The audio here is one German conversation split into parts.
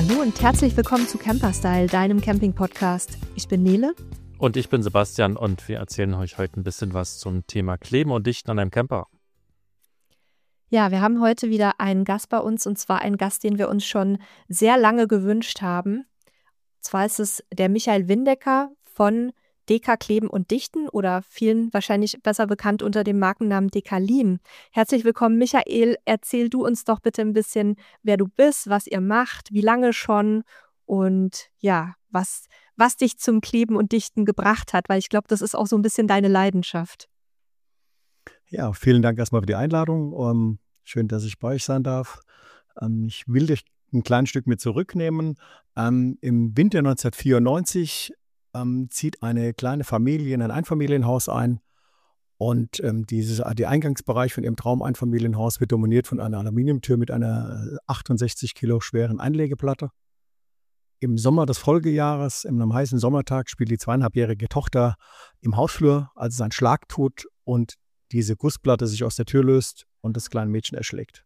Hallo und herzlich willkommen zu Camperstyle, deinem Camping-Podcast. Ich bin Nele. Und ich bin Sebastian und wir erzählen euch heute ein bisschen was zum Thema Kleben und Dichten an einem Camper. Ja, wir haben heute wieder einen Gast bei uns und zwar einen Gast, den wir uns schon sehr lange gewünscht haben. Und zwar ist es der Michael Windecker von DK Kleben und Dichten oder vielen wahrscheinlich besser bekannt unter dem Markennamen Decalin. Herzlich willkommen, Michael. Erzähl du uns doch bitte ein bisschen, wer du bist, was ihr macht, wie lange schon und ja, was dich zum Kleben und Dichten gebracht hat, weil ich glaube, das ist auch so ein bisschen deine Leidenschaft. Ja, vielen Dank erstmal für die Einladung. Schön, dass ich bei euch sein darf. Ich will dich ein kleines Stück mit zurücknehmen. Im Winter 1994 zieht eine kleine Familie in ein Einfamilienhaus ein und der Eingangsbereich von ihrem Traumeinfamilienhaus wird dominiert von einer Aluminiumtür mit einer 68 Kilo schweren Einlegeplatte. Im Sommer des Folgejahres, in einem heißen Sommertag, spielt die 2,5-jährige Tochter im Hausflur, als es einen Schlag tut und diese Gussplatte sich aus der Tür löst und das kleine Mädchen erschlägt.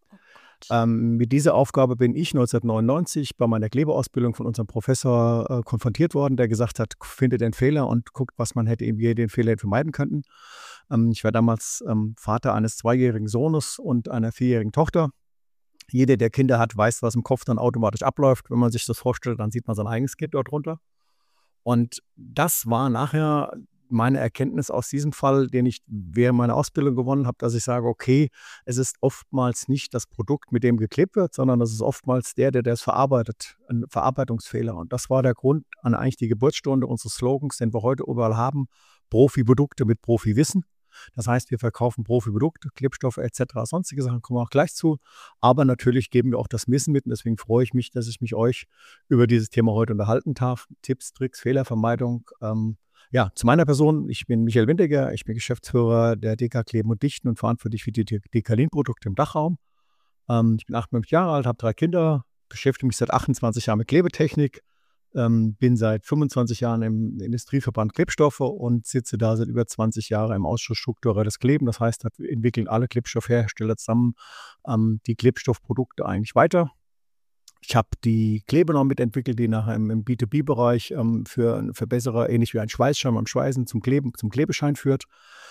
Mit dieser Aufgabe bin ich 1999 bei meiner Klebeausbildung von unserem Professor konfrontiert worden, der gesagt hat, findet den Fehler und guckt, was man hätte, wie wir den Fehler vermeiden könnten. Ich war damals Vater eines 2-jährigen Sohnes und einer 4-jährigen Tochter. Jeder, der Kinder hat, weiß, was im Kopf dann automatisch abläuft. Wenn man sich das vorstellt, dann sieht man sein eigenes Kind dort drunter. Und das war nachher meine Erkenntnis aus diesem Fall, den ich während meiner Ausbildung gewonnen habe, dass ich sage, okay, es ist oftmals nicht das Produkt, mit dem geklebt wird, sondern es ist oftmals der es verarbeitet, ein Verarbeitungsfehler. Und das war der Grund an eigentlich die Geburtsstunde unseres Slogans, den wir heute überall haben, Profi-Produkte mit Profi-Wissen. Das heißt, wir verkaufen Profi-Produkte, Klebstoffe etc., sonstige Sachen, kommen wir auch gleich zu. Aber natürlich geben wir auch das Wissen mit und deswegen freue ich mich, dass ich mich euch über dieses Thema heute unterhalten darf. Tipps, Tricks, Fehlervermeidung. Ja, zu meiner Person, ich bin Michael Windecker, ich bin Geschäftsführer der DK Kleben und Dichten und verantwortlich für die Decalin-Produkte im Dachraum. Ich bin 58 Jahre alt, habe 3 Kinder, beschäftige mich seit 28 Jahren mit Klebetechnik, bin seit 25 Jahren im Industrieverband Klebstoffe und sitze da seit über 20 Jahren im Ausschuss strukturelles Kleben. Das heißt, wir entwickeln alle Klebstoffhersteller zusammen die Klebstoffprodukte eigentlich weiter. Ich habe die Kleber noch mitentwickelt, die nachher im B2B-Bereich für einen Verbesserer, ähnlich wie ein Schweißschirm am Schweißen zum Klebeschein führt.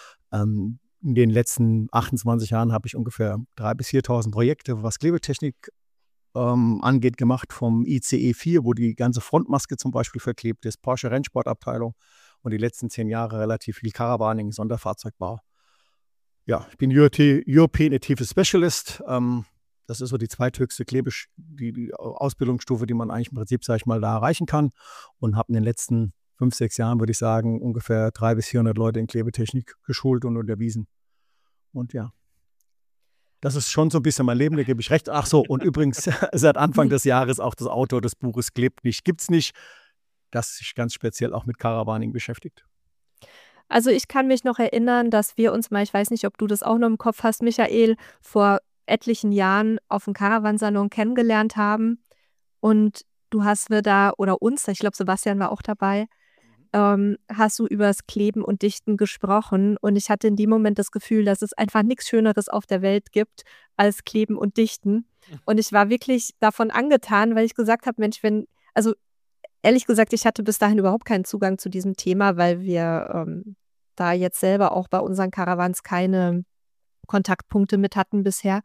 In den letzten 28 Jahren habe ich ungefähr 3.000 bis 4.000 Projekte, was Klebetechnik angeht, gemacht, vom ICE 4, wo die ganze Frontmaske zum Beispiel verklebt ist, Porsche Rennsportabteilung und die letzten 10 Jahre relativ viel Caravaning, Sonderfahrzeugbau. Ja, ich bin European Adhesive Specialist. Das ist so die zweithöchste die Ausbildungsstufe, die man eigentlich im Prinzip, sage ich mal, da erreichen kann. Und habe in den letzten 5, 6 Jahren, würde ich sagen, ungefähr 300 bis 400 Leute in Klebetechnik geschult und unterwiesen. Und ja, das ist schon so ein bisschen mein Leben, da gebe ich recht. Ach so, und übrigens seit Anfang des Jahres auch das Autor des Buches Klebt nicht, gibt's nicht, das sich ganz speziell auch mit Caravaning beschäftigt. Also ich kann mich noch erinnern, dass wir uns mal, ich weiß nicht, ob du das auch noch im Kopf hast, Michael, vor etlichen Jahren auf dem Caravansalon kennengelernt haben und du hast mir da, oder uns, ich glaube Sebastian war auch dabei, hast du über das Kleben und Dichten gesprochen und ich hatte in dem Moment das Gefühl, dass es einfach nichts Schöneres auf der Welt gibt als Kleben und Dichten und ich war wirklich davon angetan, weil ich gesagt habe, Mensch, also ehrlich gesagt, ich hatte bis dahin überhaupt keinen Zugang zu diesem Thema, weil wir da jetzt selber auch bei unseren Caravans keine Kontaktpunkte mit hatten bisher.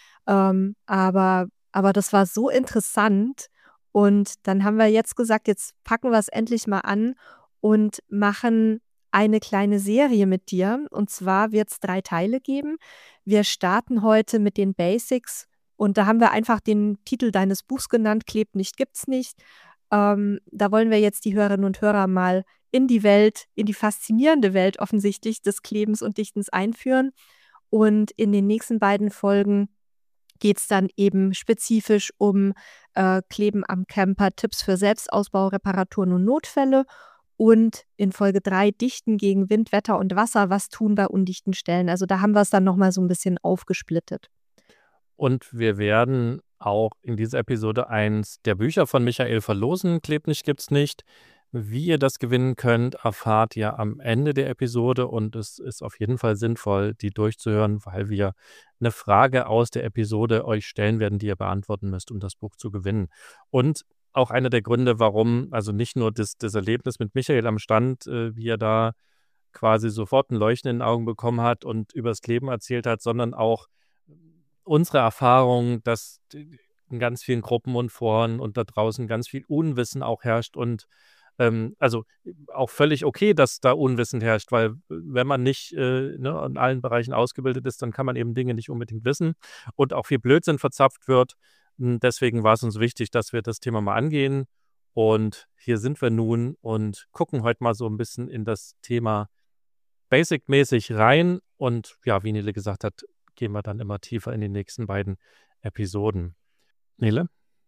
Aber das war so interessant. Und dann haben wir jetzt gesagt, jetzt packen wir es endlich mal an und machen eine kleine Serie mit dir. Und zwar wird es 3 Teile geben. Wir starten heute mit den Basics. Und da haben wir einfach den Titel deines Buchs genannt, Klebt nicht, gibt's nicht. Da wollen wir jetzt die Hörerinnen und Hörer mal in die Welt, in die faszinierende Welt offensichtlich des Klebens und Dichtens einführen. Und in den nächsten beiden Folgen geht es dann eben spezifisch um Kleben am Camper, Tipps für Selbstausbau, Reparaturen und Notfälle. Und in Folge 3 Dichten gegen Wind, Wetter und Wasser, was tun bei undichten Stellen. Also da haben wir es dann nochmal so ein bisschen aufgesplittet. Und wir werden auch in dieser Episode eins der Bücher von Michael verlosen, Klebt nicht, gibt's nicht. Wie ihr das gewinnen könnt, erfahrt ihr am Ende der Episode und es ist auf jeden Fall sinnvoll, die durchzuhören, weil wir eine Frage aus der Episode euch stellen werden, die ihr beantworten müsst, um das Buch zu gewinnen. Und auch einer der Gründe, warum, also nicht nur das Erlebnis mit Michael am Stand, wie er da quasi sofort ein Leuchten in den Augen bekommen hat und übers Leben erzählt hat, sondern auch unsere Erfahrung, dass in ganz vielen Gruppen und Foren und da draußen ganz viel Unwissen auch herrscht und also auch völlig okay, dass da Unwissen herrscht, weil wenn man nicht in allen Bereichen ausgebildet ist, dann kann man eben Dinge nicht unbedingt wissen und auch viel Blödsinn verzapft wird. Deswegen war es uns wichtig, dass wir das Thema mal angehen. Und hier sind wir nun und gucken heute mal so ein bisschen in das Thema Basic-mäßig rein. Und ja, wie Nele gesagt hat, gehen wir dann immer tiefer in die nächsten beiden Episoden. Nele?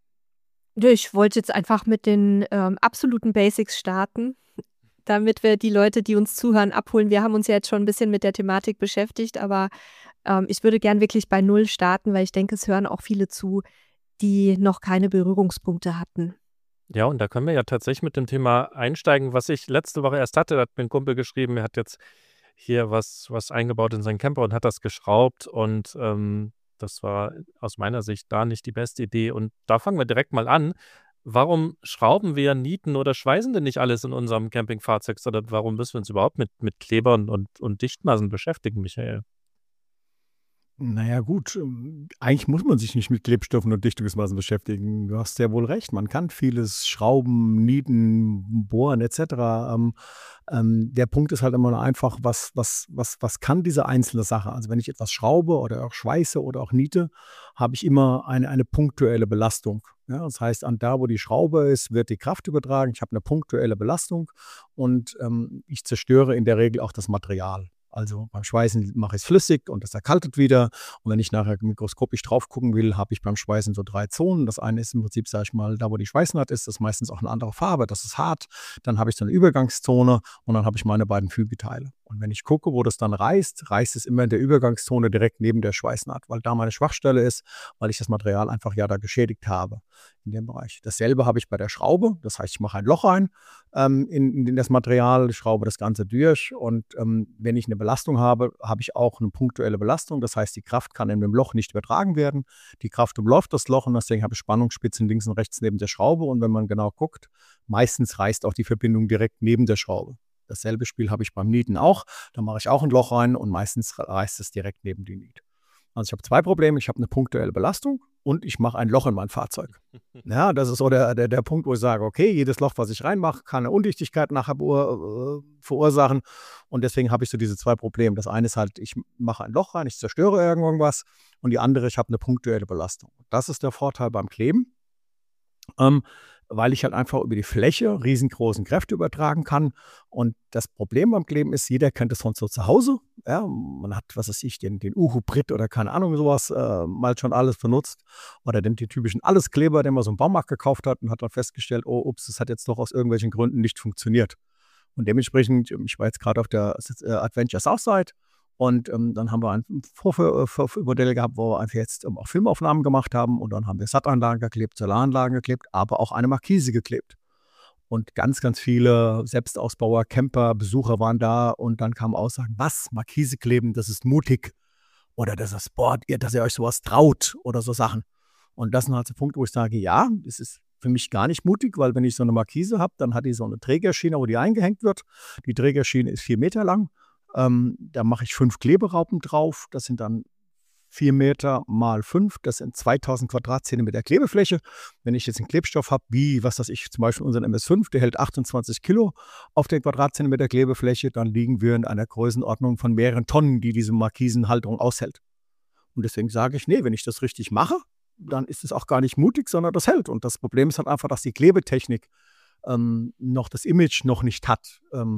Ich wollte jetzt einfach mit den absoluten Basics starten, damit wir die Leute, die uns zuhören, abholen. Wir haben uns ja jetzt schon ein bisschen mit der Thematik beschäftigt, aber ich würde gern wirklich bei Null starten, weil ich denke, es hören auch viele zu, die noch keine Berührungspunkte hatten. Ja, und da können wir ja tatsächlich mit dem Thema einsteigen, was ich letzte Woche erst hatte. Da hat mir ein Kumpel geschrieben, er hat jetzt hier was eingebaut in seinen Camper und hat das geschraubt und das war aus meiner Sicht da nicht die beste Idee. Und da fangen wir direkt mal an. Warum schrauben wir, nieten oder schweißen denn nicht alles in unserem Campingfahrzeug? Oder warum müssen wir uns überhaupt mit Klebern und Dichtmaßen beschäftigen, Michael? Naja gut, eigentlich muss man sich nicht mit Klebstoffen und Dichtungsmassen beschäftigen. Du hast ja wohl recht, man kann vieles schrauben, nieten, bohren etc. Der Punkt ist halt immer nur einfach, was kann diese einzelne Sache? Also wenn ich etwas schraube oder auch schweiße oder auch niete, habe ich immer eine punktuelle Belastung. Ja, das heißt, an da, wo die Schraube ist, wird die Kraft übertragen. Ich habe eine punktuelle Belastung und ich zerstöre in der Regel auch das Material. Also beim Schweißen mache ich es flüssig und das erkaltet wieder. Und wenn ich nachher mikroskopisch drauf gucken will, habe ich beim Schweißen so 3 Zonen. Das eine ist im Prinzip, sage ich mal, da wo die Schweißnaht ist, das ist meistens auch eine andere Farbe, das ist hart. Dann habe ich so eine Übergangszone und dann habe ich meine beiden Fügeteile. Und wenn ich gucke, wo das dann reißt es immer in der Übergangszone direkt neben der Schweißnaht, weil da meine Schwachstelle ist, weil ich das Material einfach ja da geschädigt habe in dem Bereich. Dasselbe habe ich bei der Schraube. Das heißt, ich mache ein Loch rein in das Material, schraube das Ganze durch und wenn ich eine Belastung habe, habe ich auch eine punktuelle Belastung. Das heißt, die Kraft kann in dem Loch nicht übertragen werden. Die Kraft umläuft das Loch und deswegen habe ich Spannungsspitzen links und rechts neben der Schraube und wenn man genau guckt, meistens reißt auch die Verbindung direkt neben der Schraube. Dasselbe Spiel habe ich beim Nieten auch. Da mache ich auch ein Loch rein und meistens reißt es direkt neben die Niete. Also ich habe 2 Probleme. Ich habe eine punktuelle Belastung und ich mache ein Loch in mein Fahrzeug. Ja, das ist so der Punkt, wo ich sage, okay, jedes Loch, was ich reinmache, kann eine Undichtigkeit nachher verursachen. Und deswegen habe ich so diese 2 Probleme. Das eine ist halt, ich mache ein Loch rein, ich zerstöre irgendwas. Und die andere, ich habe eine punktuelle Belastung. Das ist der Vorteil beim Kleben. Weil ich halt einfach über die Fläche riesengroßen Kräfte übertragen kann. Und das Problem beim Kleben ist, jeder kennt es von so zu Hause. Ja, man hat, was weiß ich, den Uhu-Brit oder keine Ahnung sowas mal schon alles benutzt. Oder den typischen Alleskleber, den man so im Baumarkt gekauft hat und hat dann festgestellt, oh, ups, das hat jetzt doch aus irgendwelchen Gründen nicht funktioniert. Und dementsprechend, ich war jetzt gerade auf der Adventure Southside. Und dann haben wir ein Vormodell gehabt, wo wir einfach jetzt auch Filmaufnahmen gemacht haben. Und dann haben wir SAT-Anlagen geklebt, Solaranlagen geklebt, aber auch eine Markise geklebt. Und ganz, ganz viele Selbstausbauer, Camper, Besucher waren da. Und dann kamen Aussagen, was, Markise kleben, das ist mutig. Oder das ist Sport, dass ihr euch sowas traut oder so Sachen. Und das sind halt so Punkte, wo ich sage, ja, das ist für mich gar nicht mutig, weil wenn ich so eine Markise habe, dann hat die so eine Trägerschiene, wo die eingehängt wird. Die Trägerschiene ist 4 Meter lang. Da mache ich 5 Kleberaupen drauf. Das sind dann 4 Meter mal 5. Das sind 2000 Quadratzentimeter Klebefläche. Wenn ich jetzt einen Klebstoff habe, wie, was weiß ich, zum Beispiel unseren MS5, der hält 28 Kilo auf den Quadratzentimeter Klebefläche, dann liegen wir in einer Größenordnung von mehreren Tonnen, die diese Markisenhalterung aushält. Und deswegen sage ich, nee, wenn ich das richtig mache, dann ist es auch gar nicht mutig, sondern das hält. Und das Problem ist halt einfach, dass die Klebetechnik noch das Image noch nicht hat.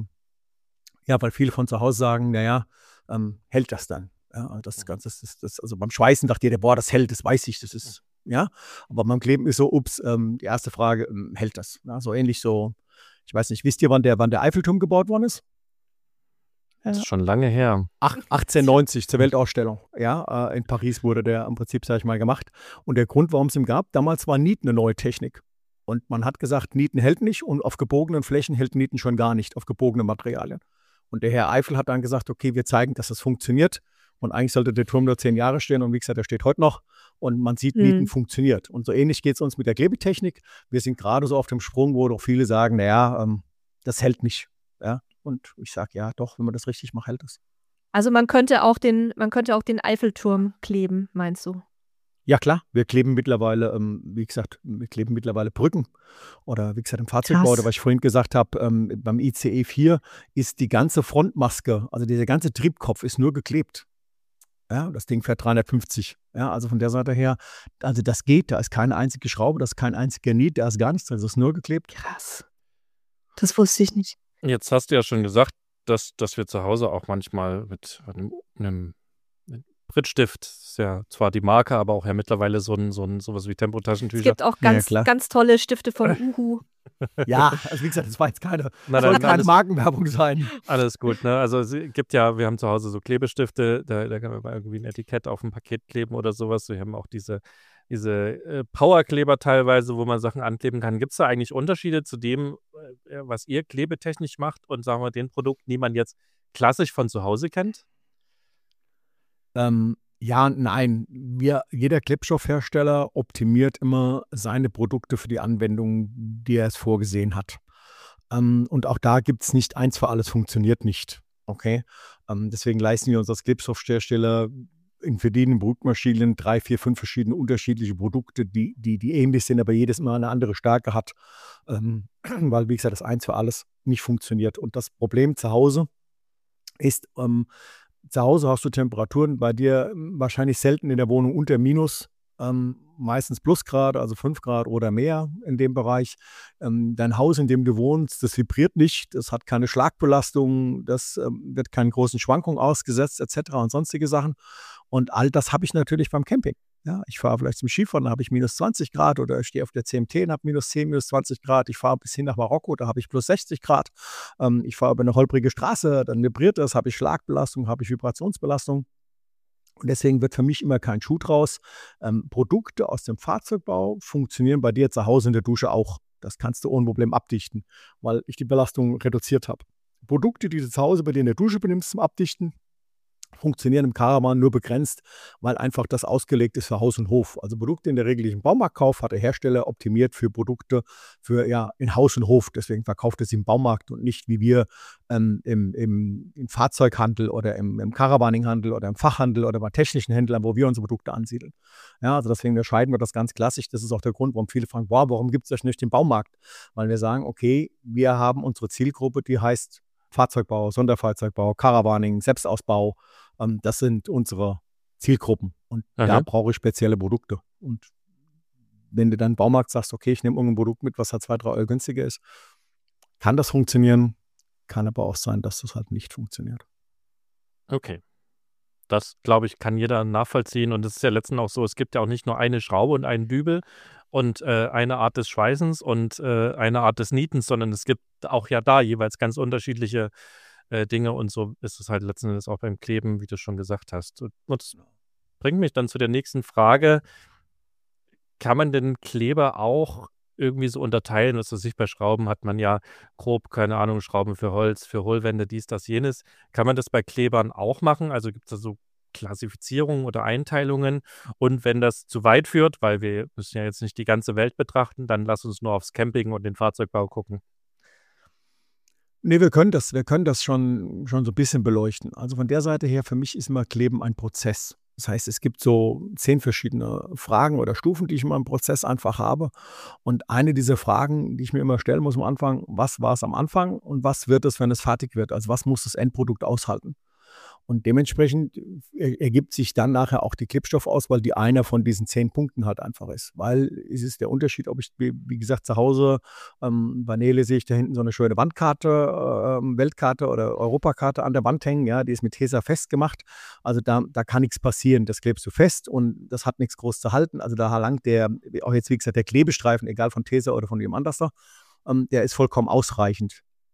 Ja, weil viele von zu Hause sagen, naja, hält das dann? Ja, das Ganze ist also beim Schweißen dachte jeder, boah, das hält, das weiß ich, das ist, ja. Aber beim Kleben ist so, ups, die erste Frage, hält das? Ja, so ähnlich so, ich weiß nicht, wisst ihr, wann der Eiffelturm gebaut worden ist? Das ist schon lange her. 1890 zur Weltausstellung, ja, in Paris wurde der im Prinzip, sag ich mal, gemacht. Und der Grund, warum es ihn gab, damals war Nieten eine neue Technik. Und man hat gesagt, Nieten hält nicht und auf gebogenen Flächen hält Nieten schon gar nicht, auf gebogenen Materialien. Und der Herr Eiffel hat dann gesagt, okay, wir zeigen, dass das funktioniert. Und eigentlich sollte der Turm nur 10 Jahre stehen. Und wie gesagt, der steht heute noch. Und man sieht, Nieten funktioniert. Und so ähnlich geht es uns mit der Klebetechnik. Wir sind gerade so auf dem Sprung, wo doch viele sagen, naja, das hält nicht. Ja? Und ich sage, ja, doch, wenn man das richtig macht, hält es. Also man könnte auch den Eiffelturm kleben, meinst du? Ja klar, wir kleben mittlerweile, Brücken oder wie gesagt im Fahrzeugbau, Krass. oder was ich vorhin gesagt habe, beim ICE 4 ist die ganze Frontmaske, also dieser ganze Triebkopf ist nur geklebt. Ja, das Ding fährt 350. Ja, also von der Seite her, also das geht, da ist keine einzige Schraube, das ist kein einziger Niet, da ist gar nichts drin, das ist nur geklebt. Krass. Das wusste ich nicht. Jetzt hast du ja schon gesagt, dass wir zu Hause auch manchmal mit einem Prittstift, ist ja zwar die Marke, aber auch ja mittlerweile sowas wie Es Tempotaschentücher. gibt auch Ja, ganz, klar. ganz tolle Stifte von Uhu. Ja, also wie gesagt, das war jetzt keine, Nein, soll nein, keine alles, Markenwerbung sein. alles gut, ne? Also es gibt ja, wir haben zu Hause so Klebestifte, da kann man mal irgendwie ein Etikett auf ein Paket kleben oder sowas. Wir haben auch diese Powerkleber teilweise, wo man Sachen ankleben kann. Gibt es da eigentlich Unterschiede zu dem, was ihr klebetechnisch macht und sagen wir den Produkten, die man jetzt klassisch von zu Hause kennt? Ja und nein. Jeder Klebstoffhersteller optimiert immer seine Produkte für die Anwendung, die er es vorgesehen hat. Und auch da gibt es nicht eins für alles, funktioniert nicht. Okay? Deswegen leisten wir uns als Klebstoffhersteller in verschiedenen Brückmaschinen 3, 4, 5 verschiedene unterschiedliche Produkte, die ähnlich sind, aber jedes Mal eine andere Stärke hat. Weil, wie gesagt, das eins für alles nicht funktioniert. Und das Problem zu Hause ist, zu Hause hast du Temperaturen bei dir wahrscheinlich selten in der Wohnung unter Minus, meistens Plusgrade, also 5 Grad oder mehr in dem Bereich. Dein Haus, in dem du wohnst, das vibriert nicht, das hat keine Schlagbelastung, das wird keinen großen Schwankungen ausgesetzt etc. und sonstige Sachen. Und all das habe ich natürlich beim Camping. Ja, ich fahre vielleicht zum Skifahren, da habe ich minus 20 Grad oder ich stehe auf der CMT und habe minus 10, minus 20 Grad. Ich fahre bis hin nach Marokko, da habe ich plus 60 Grad. Ich fahre über eine holprige Straße, dann vibriert das, habe ich Schlagbelastung, habe ich Vibrationsbelastung. Und deswegen wird für mich immer kein Schuh draus. Produkte aus dem Fahrzeugbau funktionieren bei dir zu Hause in der Dusche auch. Das kannst du ohne Problem abdichten, weil ich die Belastung reduziert habe. Produkte, die du zu Hause bei dir in der Dusche benimmst zum Abdichten, funktionieren im Caravan nur begrenzt, weil einfach das ausgelegt ist für Haus und Hof. Also Produkte in der Regel, die ich im Baumarkt kaufe, hat der Hersteller optimiert für Produkte für in Haus und Hof. Deswegen verkauft er sie im Baumarkt und nicht wie wir im Fahrzeughandel oder im Caravaninghandel oder im Fachhandel oder bei technischen Händlern, wo wir unsere Produkte ansiedeln. Ja, also deswegen unterscheiden wir das ganz klassisch. Das ist auch der Grund, warum viele fragen, warum gibt es das nicht im Baumarkt? Weil wir sagen, okay, wir haben unsere Zielgruppe, die heißt Fahrzeugbau, Sonderfahrzeugbau, Caravaning, Selbstausbau. Das sind unsere Zielgruppen. Und da brauche ich spezielle Produkte. Und wenn du dann im Baumarkt sagst, okay, ich nehme irgendein Produkt mit, was halt 2, 3 Euro günstiger ist, kann das funktionieren, kann aber auch sein, dass das halt nicht funktioniert. Okay. Das, glaube ich, kann jeder nachvollziehen. Und es ist ja letztendlich auch so, es gibt ja auch nicht nur eine Schraube und einen Dübel und eine Art des Schweißens und eine Art des Nietens, sondern es gibt auch ja da jeweils ganz unterschiedliche Dinge. Und so ist es halt letzten Endes auch beim Kleben, wie du schon gesagt hast. Und das bringt mich dann zu der nächsten Frage. Kann man den Kleber auch irgendwie so unterteilen? Was weiß ich, bei Schrauben hat man ja grob, keine Ahnung, Schrauben für Holz, für Hohlwände, dies, das, jenes. Kann man das bei Klebern auch machen? Also gibt es da so Klassifizierungen oder Einteilungen? Und wenn das zu weit führt, weil wir müssen ja jetzt nicht die ganze Welt betrachten, dann lass uns nur aufs Camping und den Fahrzeugbau gucken. Nee, wir können das schon so ein bisschen beleuchten. Also von der Seite her, für mich ist immer Kleben ein Prozess. Das heißt, es gibt so 10 verschiedene Fragen oder Stufen, die ich immer im Prozess einfach habe. Und eine dieser Fragen, die ich mir immer stellen muss am Anfang, was war es am Anfang und was wird es, wenn es fertig wird? Also was muss das Endprodukt aushalten? Und dementsprechend ergibt sich dann nachher auch die Klebstoffauswahl, die einer von diesen 10 Punkten halt einfach ist. Weil es ist der Unterschied, ob ich, wie gesagt, zu Hause bei Nele sehe ich da hinten so eine schöne Wandkarte, Weltkarte oder Europakarte an der Wand hängen, ja, die ist mit Tesa festgemacht. Also da kann nichts passieren. Das klebst du fest und das hat nichts groß zu halten. Also da langt auch jetzt wie gesagt, der Klebestreifen, egal von Tesa oder von jemand anders, der ist vollkommen ausreichend.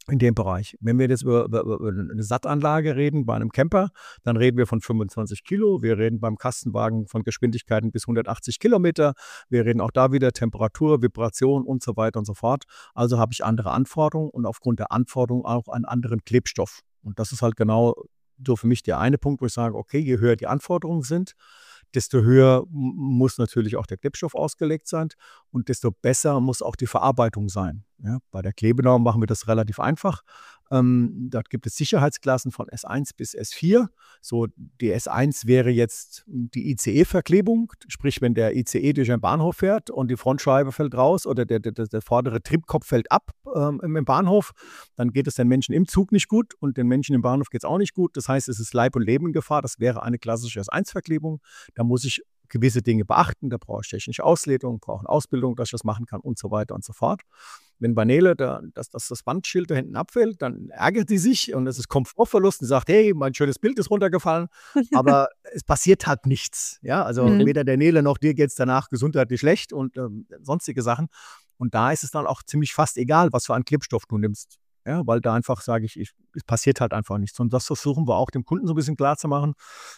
in dem Bereich. Wenn wir jetzt über eine Sattanlage reden, bei einem Camper, dann reden wir von 25 Kilo. Wir reden beim Kastenwagen von Geschwindigkeiten bis 180 Kilometer. Wir reden auch da wieder Temperatur, Vibration und so weiter und so fort. Also habe ich andere Anforderungen und aufgrund der Anforderungen auch einen anderen Klebstoff. Und das ist halt genau so für mich der eine Punkt, wo ich sage, okay, je höher die Anforderungen sind, desto höher muss natürlich auch der Klebstoff ausgelegt sein und desto besser muss auch die Verarbeitung sein. Ja, bei der Klebenorm machen wir das relativ einfach. Dort gibt es Sicherheitsklassen von S1 bis S4. So, die S1 wäre jetzt die ICE-Verklebung, sprich, wenn der ICE durch einen Bahnhof fährt und die Frontscheibe fällt raus oder der vordere Triebkopf fällt ab im Bahnhof, dann geht es den Menschen im Zug nicht gut und den Menschen im Bahnhof geht es auch nicht gut. Das heißt, es ist Leib und Leben in Gefahr. Das wäre eine klassische S1-Verklebung. Da muss ich gewisse Dinge beachten. Da brauche ich technische Auslegung, brauche eine Ausbildung, dass ich das machen kann und so weiter und so fort. Wenn bei Nele das Bandschild da hinten abfällt, dann ärgert sie sich und es ist Komfortverlust und sagt, hey, mein schönes Bild ist runtergefallen, aber es passiert halt nichts. Ja, also weder der Nele noch dir geht es danach gesundheitlich schlecht und sonstige Sachen. Und da ist es dann auch ziemlich fast egal, was für einen Klebstoff du nimmst. Ja, weil da einfach, sage ich, es passiert halt einfach nichts. Und das versuchen wir auch dem Kunden so ein bisschen klar zu machen.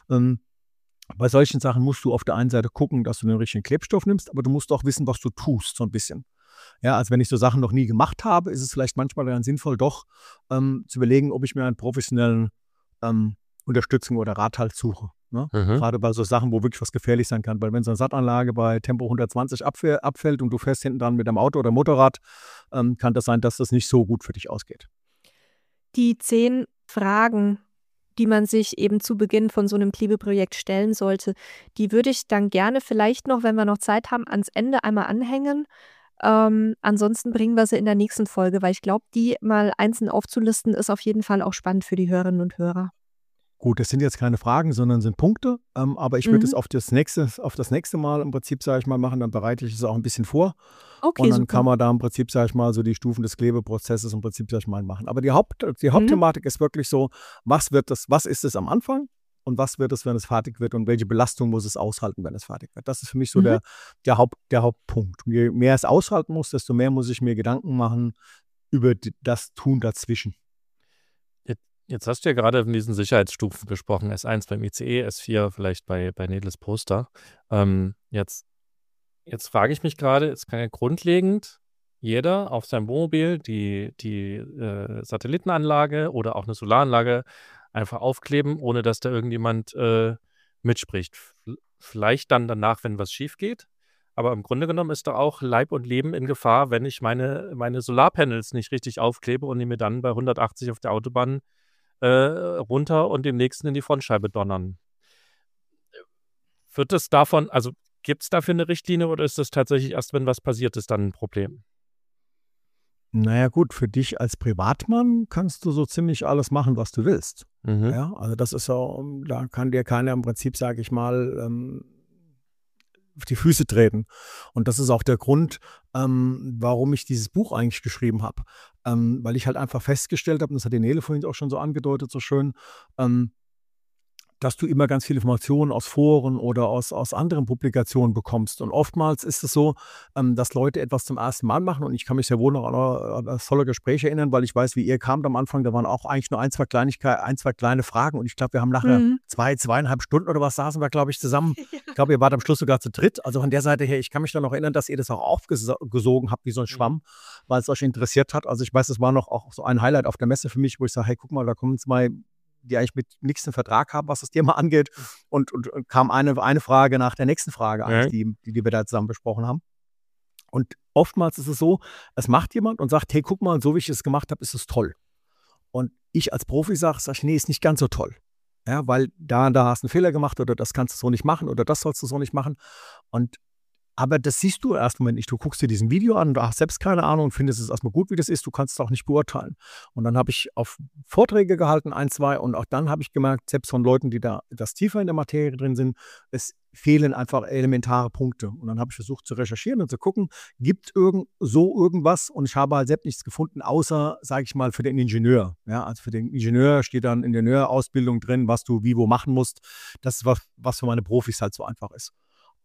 Bei solchen Sachen musst du auf der einen Seite gucken, dass du den richtigen Klebstoff nimmst, aber du musst auch wissen, was du tust, so ein bisschen. Ja, also wenn ich so Sachen noch nie gemacht habe, ist es vielleicht manchmal ganz sinnvoll, doch zu überlegen, ob ich mir einen professionellen Unterstützung oder Rat halt suche. Ne? Gerade bei so Sachen, wo wirklich was gefährlich sein kann. Weil wenn so eine Sattanlage bei Tempo 120 abfällt und du fährst hinten dran mit einem Auto oder Motorrad, kann das sein, dass das nicht so gut für dich ausgeht. Die 10 Fragen, die man sich eben zu Beginn von so einem Klebeprojekt stellen sollte, die würde ich dann gerne vielleicht noch, wenn wir noch Zeit haben, ans Ende einmal anhängen. Ansonsten bringen wir sie in der nächsten Folge, weil ich glaube, die mal einzeln aufzulisten, ist auf jeden Fall auch spannend für die Hörerinnen und Hörer. Gut, das sind jetzt keine Fragen, sondern sind Punkte. Aber ich würde es auf das nächste Mal im Prinzip, sage ich mal, machen. Dann bereite ich es auch ein bisschen vor. Okay, und dann super. kann man da im Prinzip, sage ich mal, so die Stufen des Klebeprozesses im Prinzip, sage ich mal, machen. Aber die Hauptthematik ist wirklich so, was ist es am Anfang und was wird es, wenn es fertig wird und welche Belastung muss es aushalten, wenn es fertig wird. Das ist für mich so der Hauptpunkt. Je mehr es aushalten muss, desto mehr muss ich mir Gedanken machen über das Tun dazwischen. Jetzt hast du ja gerade von diesen Sicherheitsstufen gesprochen, S1 beim ICE, S4 vielleicht bei Needless Poster. Jetzt frage ich mich gerade, es kann ja grundlegend jeder auf seinem Wohnmobil die Satellitenanlage oder auch eine Solaranlage einfach aufkleben, ohne dass da irgendjemand mitspricht. Vielleicht dann danach, wenn was schief geht. Aber im Grunde genommen ist da auch Leib und Leben in Gefahr, wenn ich meine Solarpanels nicht richtig aufklebe und die mir dann bei 180 auf der Autobahn runter und dem nächsten in die Frontscheibe donnern. Wird es davon, also gibt es dafür eine Richtlinie oder ist das tatsächlich erst, wenn was passiert ist, dann ein Problem? Naja gut, für dich als Privatmann kannst du so ziemlich alles machen, was du willst. Ja, also das ist so, da kann dir keiner im Prinzip, sage ich mal, auf die Füße treten. Und das ist auch der Grund, warum ich dieses Buch eigentlich geschrieben habe. Weil ich halt einfach festgestellt habe, und das hat die Nele vorhin auch schon so angedeutet, so schön, dass du immer ganz viele Informationen aus Foren oder aus anderen Publikationen bekommst. Und oftmals ist es so, dass Leute etwas zum ersten Mal machen. Und ich kann mich sehr wohl noch an das tolle Gespräch erinnern, weil ich weiß, wie ihr kamt am Anfang. Da waren auch eigentlich nur ein, zwei kleine Fragen. Und ich glaube, wir haben nachher 2,5 Stunden oder was saßen wir, glaube ich, zusammen. Ich glaube, ihr wart am Schluss sogar zu dritt. Also von der Seite her, ich kann mich da noch erinnern, dass ihr das auch aufgesogen habt wie so ein Schwamm, weil es euch interessiert hat. Also ich weiß, es war noch auch so ein Highlight auf der Messe für mich, wo ich sage, hey, guck mal, da kommen zwei, die eigentlich mit nichts einen Vertrag haben, was das Thema angeht. Und kam eine Frage nach der nächsten Frage, eigentlich, die wir da zusammen besprochen haben. Und oftmals ist es so, es macht jemand und sagt, hey, guck mal, so wie ich es gemacht habe, ist es toll. Und ich als Profi sage, nee, ist nicht ganz so toll. Ja, weil da hast du einen Fehler gemacht oder das kannst du so nicht machen oder das sollst du so nicht machen. Aber das siehst du erst mal nicht. Du guckst dir diesen Video an, du hast selbst keine Ahnung und findest es erstmal gut, wie das ist. Du kannst es auch nicht beurteilen. Und dann habe ich auf Vorträge gehalten, 1, 2, und auch dann habe ich gemerkt, selbst von Leuten, die da etwas tiefer in der Materie drin sind, es fehlen einfach elementare Punkte. Und dann habe ich versucht zu recherchieren und zu gucken, gibt irgendwas? Und ich habe halt selbst nichts gefunden, außer, sage ich mal, für den Ingenieur. Ja, also für den Ingenieur steht dann in der Ingenieurausbildung drin, was du wie wo machen musst. Das ist was für meine Profis halt so einfach ist. Und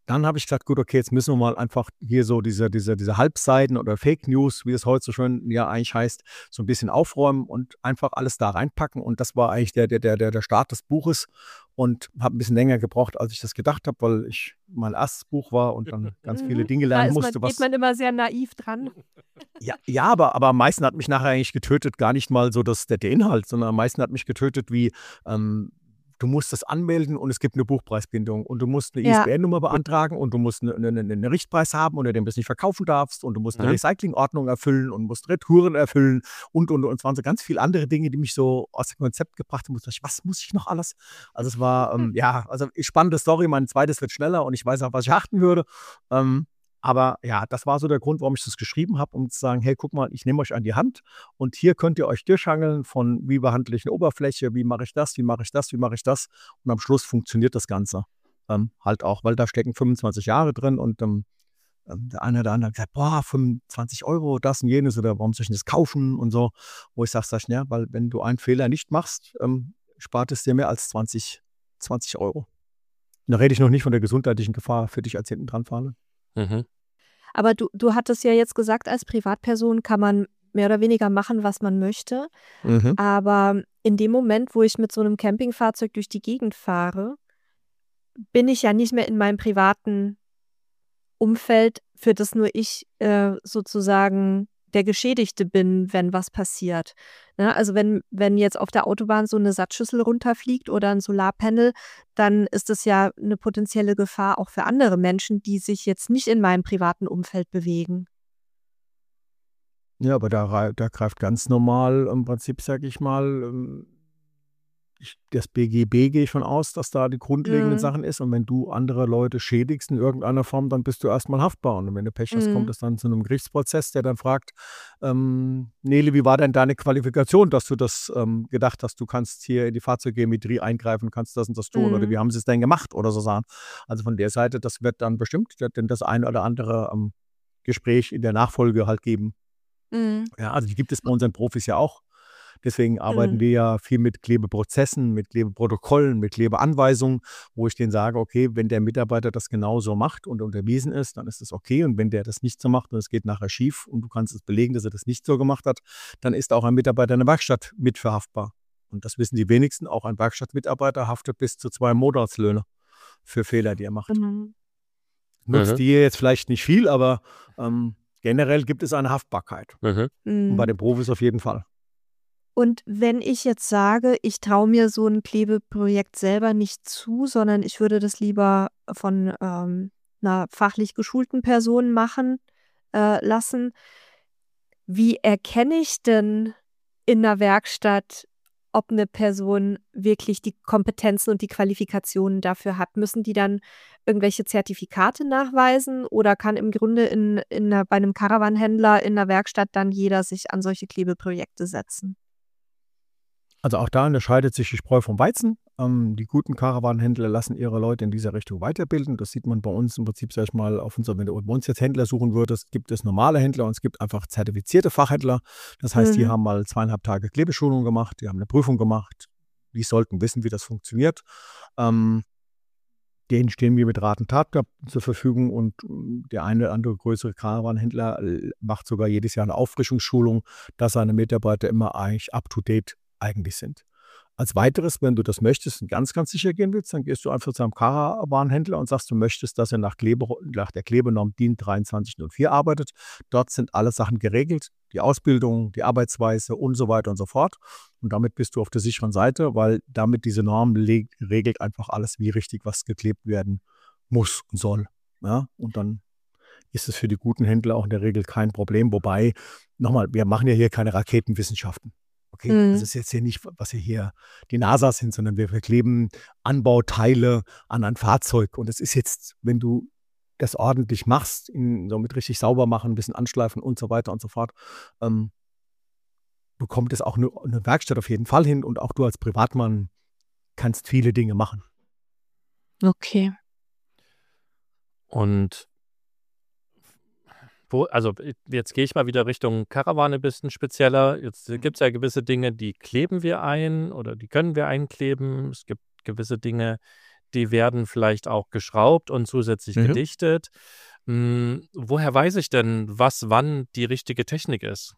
dann habe ich gesagt, gut, okay, jetzt müssen wir mal einfach hier so diese Halbseiten oder Fake News, wie es heute so schön ja eigentlich heißt, so ein bisschen aufräumen und einfach alles da reinpacken. Und das war eigentlich der Start des Buches und habe ein bisschen länger gebraucht, als ich das gedacht habe, weil ich mein erstes Buch war und dann ganz viele Dinge Da lernen musste, geht man immer sehr naiv dran. ja, aber am meisten hat mich nachher eigentlich getötet, gar nicht mal so der Inhalt, sondern am meisten hat mich getötet, wie du musst das anmelden und es gibt eine Buchpreisbindung und du musst eine Ja. ISBN-Nummer beantragen und du musst einen Richtpreis haben, unter dem du es nicht verkaufen darfst und du musst eine Recyclingordnung erfüllen und musst Retouren erfüllen und. Es waren so ganz viele andere Dinge, die mich so aus dem Konzept gebracht haben. Was muss ich noch alles? Also es war, also spannende Story. Mein zweites wird schneller und ich weiß auch, was ich achten würde. Aber ja, das war so der Grund, warum ich das geschrieben habe, um zu sagen, hey, guck mal, ich nehme euch an die Hand und hier könnt ihr euch durchhangeln von wie behandle ich eine Oberfläche, wie mache ich das, wie mache ich das, wie mache ich das und am Schluss funktioniert das Ganze halt auch, weil da stecken 25 Jahre drin und der eine oder andere hat gesagt, boah, 25 €, das und jenes oder warum soll ich das kaufen und so, wo ich sage, ja, weil wenn du einen Fehler nicht machst, spart es dir mehr als 20 €. Und da rede ich noch nicht von der gesundheitlichen Gefahr für dich als hinten dran fahrende. Mhm. Aber du hattest ja jetzt gesagt, als Privatperson kann man mehr oder weniger machen, was man möchte. Aber in dem Moment, wo ich mit so einem Campingfahrzeug durch die Gegend fahre, bin ich ja nicht mehr in meinem privaten Umfeld, für das nur ich sozusagen der Geschädigte bin, wenn was passiert. Ne? Also wenn jetzt auf der Autobahn so eine Satzschüssel runterfliegt oder ein Solarpanel, dann ist das ja eine potenzielle Gefahr auch für andere Menschen, die sich jetzt nicht in meinem privaten Umfeld bewegen. Ja, aber da greift ganz normal im Prinzip, sage ich mal, das BGB gehe ich von aus, dass da die grundlegenden Sachen ist. Und wenn du andere Leute schädigst in irgendeiner Form, dann bist du erstmal haftbar. Und wenn du Pech hast, kommt es dann zu einem Gerichtsprozess, der dann fragt, Nele, wie war denn deine Qualifikation, dass du das gedacht hast, du kannst hier in die Fahrzeuggeometrie eingreifen, kannst das und das tun oder wie haben sie es denn gemacht oder so Sachen. Also von der Seite, das wird dann bestimmt, denn das eine oder andere Gespräch in der Nachfolge halt geben. Ja, also die gibt es bei unseren Profis ja auch. Deswegen arbeiten wir ja viel mit Klebeprozessen, mit Klebeprotokollen, mit Klebeanweisungen, wo ich denen sage, okay, wenn der Mitarbeiter das genau so macht und unterwiesen ist, dann ist das okay. Und wenn der das nicht so macht und es geht nachher schief und du kannst es belegen, dass er das nicht so gemacht hat, dann ist auch ein Mitarbeiter in der Werkstatt mit verhaftbar. Und das wissen die wenigsten. Auch ein Werkstattmitarbeiter haftet bis zu 2 Monatslöhne für Fehler, die er macht. Nutzt die jetzt vielleicht nicht viel, aber generell gibt es eine Haftbarkeit. Und bei den Profis auf jeden Fall. Und wenn ich jetzt sage, ich traue mir so ein Klebeprojekt selber nicht zu, sondern ich würde das lieber von einer fachlich geschulten Person machen lassen, wie erkenne ich denn in der Werkstatt, ob eine Person wirklich die Kompetenzen und die Qualifikationen dafür hat? Müssen die dann irgendwelche Zertifikate nachweisen oder kann im Grunde bei einem Caravanhändler in der Werkstatt dann jeder sich an solche Klebeprojekte setzen? Also auch da unterscheidet sich die Spreu vom Weizen. Die guten Caravanhändler lassen ihre Leute in dieser Richtung weiterbilden. Das sieht man bei uns im Prinzip, sag ich mal, wenn du bei uns jetzt Händler suchen würdest, gibt es normale Händler und es gibt einfach zertifizierte Fachhändler. Das heißt, die haben mal 2,5 Tage Klebeschulung gemacht, die haben eine Prüfung gemacht, die sollten wissen, wie das funktioniert. Denen stehen wir mit Rat und Tat zur Verfügung und der eine oder andere größere Caravanhändler macht sogar jedes Jahr eine Auffrischungsschulung, dass seine Mitarbeiter immer eigentlich up-to-date eigentlich sind. Als weiteres, wenn du das möchtest und ganz, ganz sicher gehen willst, dann gehst du einfach zu einem Caravanhändler und sagst, du möchtest, dass er nach der Klebenorm DIN 2304 arbeitet. Dort sind alle Sachen geregelt, die Ausbildung, die Arbeitsweise und so weiter und so fort. Und damit bist du auf der sicheren Seite, weil damit diese Norm regelt einfach alles, wie richtig was geklebt werden muss und soll. Ja? Und dann ist es für die guten Händler auch in der Regel kein Problem. Wobei, nochmal, wir machen ja hier keine Raketenwissenschaften. Okay, das ist jetzt hier nicht, was hier die NASA sind, sondern wir verkleben Anbauteile an ein Fahrzeug. Und es ist jetzt, wenn du das ordentlich machst, so mit richtig sauber machen, ein bisschen anschleifen und so weiter und so fort, bekommt es auch eine Werkstatt auf jeden Fall hin. Und auch du als Privatmann kannst viele Dinge machen. Okay. Und also jetzt gehe ich mal wieder Richtung Karawane ein bisschen spezieller. Jetzt gibt es ja gewisse Dinge, die kleben wir ein oder die können wir einkleben. Es gibt gewisse Dinge, die werden vielleicht auch geschraubt und zusätzlich gedichtet. Woher weiß ich denn, was wann die richtige Technik ist?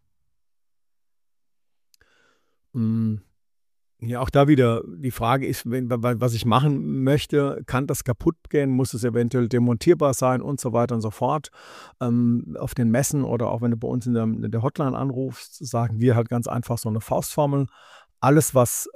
Ja, auch da wieder die Frage ist, was ich machen möchte, kann das kaputt gehen, muss es eventuell demontierbar sein und so weiter und so fort. Auf den Messen oder auch wenn du bei uns in der Hotline anrufst, sagen wir halt ganz einfach so eine Faustformel. Alles, was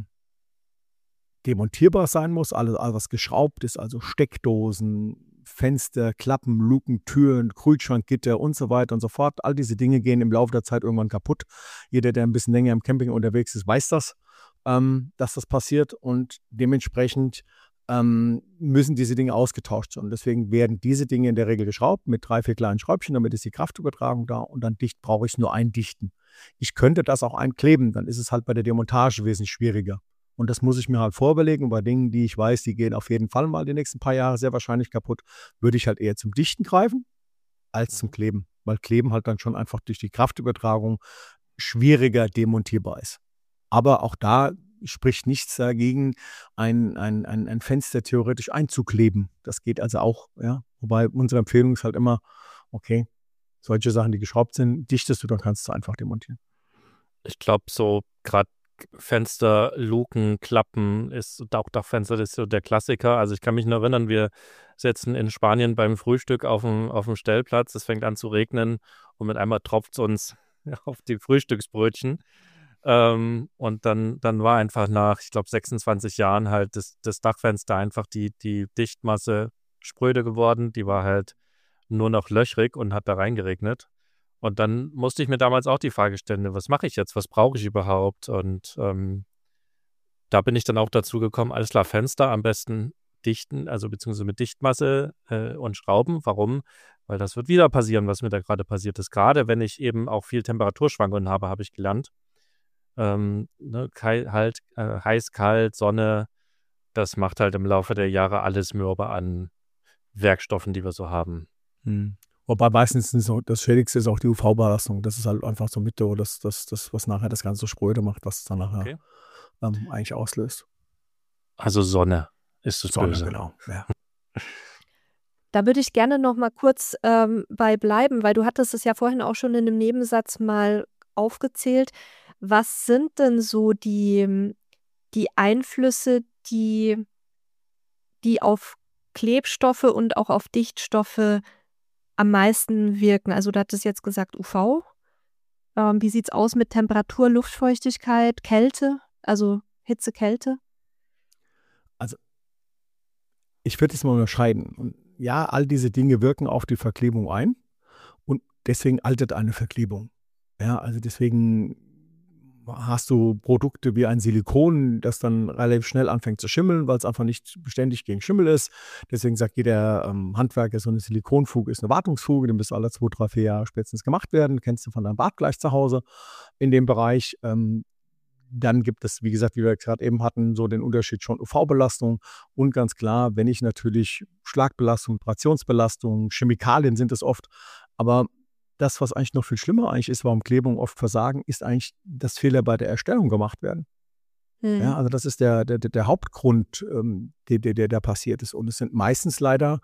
demontierbar sein muss, alles, was geschraubt ist, also Steckdosen, Fenster, Klappen, Luken, Türen, Kühlschrankgitter und so weiter und so fort. All diese Dinge gehen im Laufe der Zeit irgendwann kaputt. Jeder, der ein bisschen länger im Camping unterwegs ist, weiß das, dass das passiert und dementsprechend müssen diese Dinge ausgetauscht werden. Deswegen werden diese Dinge in der Regel geschraubt mit 3, 4 kleinen Schräubchen, damit ist die Kraftübertragung da und dann dicht brauche ich nur eindichten. Ich könnte das auch einkleben, dann ist es halt bei der Demontage wesentlich schwieriger. Und das muss ich mir halt vorbelegen. Und bei Dingen, die ich weiß, die gehen auf jeden Fall mal die nächsten paar Jahre sehr wahrscheinlich kaputt, würde ich halt eher zum Dichten greifen als zum Kleben. Weil Kleben halt dann schon einfach durch die Kraftübertragung schwieriger demontierbar ist. Aber auch da spricht nichts dagegen, ein Fenster theoretisch einzukleben. Das geht also auch. Ja? Wobei unsere Empfehlung ist halt immer, okay, solche Sachen, die geschraubt sind, dichtest du, dann kannst du einfach demontieren. Ich glaube, so gerade Fenster, Luken, Klappen ist auch Dachfenster, das ist so der Klassiker. Also ich kann mich nur erinnern, wir sitzen in Spanien beim Frühstück auf dem Stellplatz, es fängt an zu regnen und mit einmal tropft es uns auf die Frühstücksbrötchen. Und dann war einfach nach, ich glaube, 26 Jahren halt das Dachfenster einfach die Dichtmasse spröde geworden. Die war halt nur noch löchrig und hat da reingeregnet. Und dann musste ich mir damals auch die Frage stellen, was mache ich jetzt, was brauche ich überhaupt? Und da bin ich dann auch dazu gekommen, alles klar, Fenster am besten dichten, also beziehungsweise mit Dichtmasse und Schrauben. Warum? Weil das wird wieder passieren, was mir da gerade passiert ist. Gerade wenn ich eben auch viel Temperaturschwankungen habe ich gelernt. Heiß, kalt, Sonne, das macht halt im Laufe der Jahre alles mürbe an Werkstoffen, die wir so haben. Wobei meistens das Schädigste ist auch die UV-Belastung. Das ist halt einfach so mit das, was nachher das Ganze so spröde macht, was es dann nachher eigentlich auslöst. Also Sonne ist das Böse. Genau, ja. Da würde ich gerne noch mal kurz bei bleiben, weil du hattest es ja vorhin auch schon in einem Nebensatz mal aufgezählt. Was sind denn so die Einflüsse, die auf Klebstoffe und auch auf Dichtstoffe am meisten wirken? Also du hattest jetzt gesagt UV. Wie sieht es aus mit Temperatur, Luftfeuchtigkeit, Kälte? Also Hitze, Kälte? Also ich würde es mal unterscheiden. Und ja, all diese Dinge wirken auf die Verklebung ein und deswegen altert eine Verklebung. Ja, also deswegen hast du Produkte wie ein Silikon, das dann relativ schnell anfängt zu schimmeln, weil es einfach nicht beständig gegen Schimmel ist. Deswegen sagt jeder Handwerker, so eine Silikonfuge ist eine Wartungsfuge, die müsste alle 2, 3, 4 Jahre spätestens gemacht werden. Kennst du von deinem Bad gleich zu Hause in dem Bereich. Dann gibt es, wie gesagt, wie wir gerade eben hatten, so den Unterschied schon UV-Belastung und ganz klar, wenn ich natürlich Schlagbelastung, Vibrationsbelastung, Chemikalien sind es oft, aber das, was eigentlich noch viel schlimmer eigentlich ist, warum Klebungen oft versagen, ist eigentlich, dass Fehler bei der Erstellung gemacht werden. Ja, also das ist der Hauptgrund, der passiert ist. Und es sind meistens leider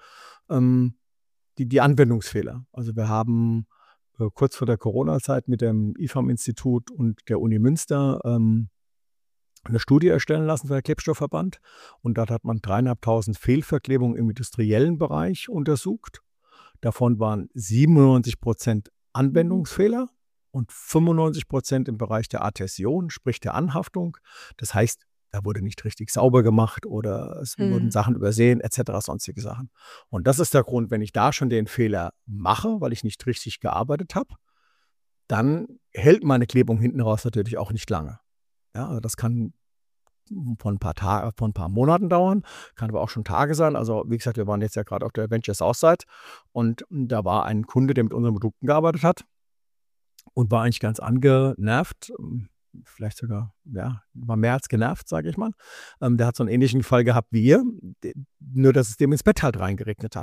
die Anwendungsfehler. Also wir haben kurz vor der Corona-Zeit mit dem IFAM-Institut und der Uni Münster eine Studie erstellen lassen für den Klebstoffverband. Und dort hat man 3.500 Fehlverklebungen im industriellen Bereich untersucht. Davon waren 97% Anwendungsfehler und 95% im Bereich der Adhäsion, sprich der Anhaftung. Das heißt, da wurde nicht richtig sauber gemacht oder es wurden Sachen übersehen, etc., sonstige Sachen. Und das ist der Grund, wenn ich da schon den Fehler mache, weil ich nicht richtig gearbeitet habe, dann hält meine Klebung hinten raus natürlich auch nicht lange. Ja, also das kann von ein paar Monaten dauern, kann aber auch schon Tage sein. Also wie gesagt, wir waren jetzt ja gerade auf der Adventure Southside und da war ein Kunde, der mit unseren Produkten gearbeitet hat und war eigentlich ganz angenervt, vielleicht sogar, ja, war mehr als genervt, sage ich mal. Der hat so einen ähnlichen Fall gehabt wie ihr, nur dass es dem ins Bett halt reingeregnet hat.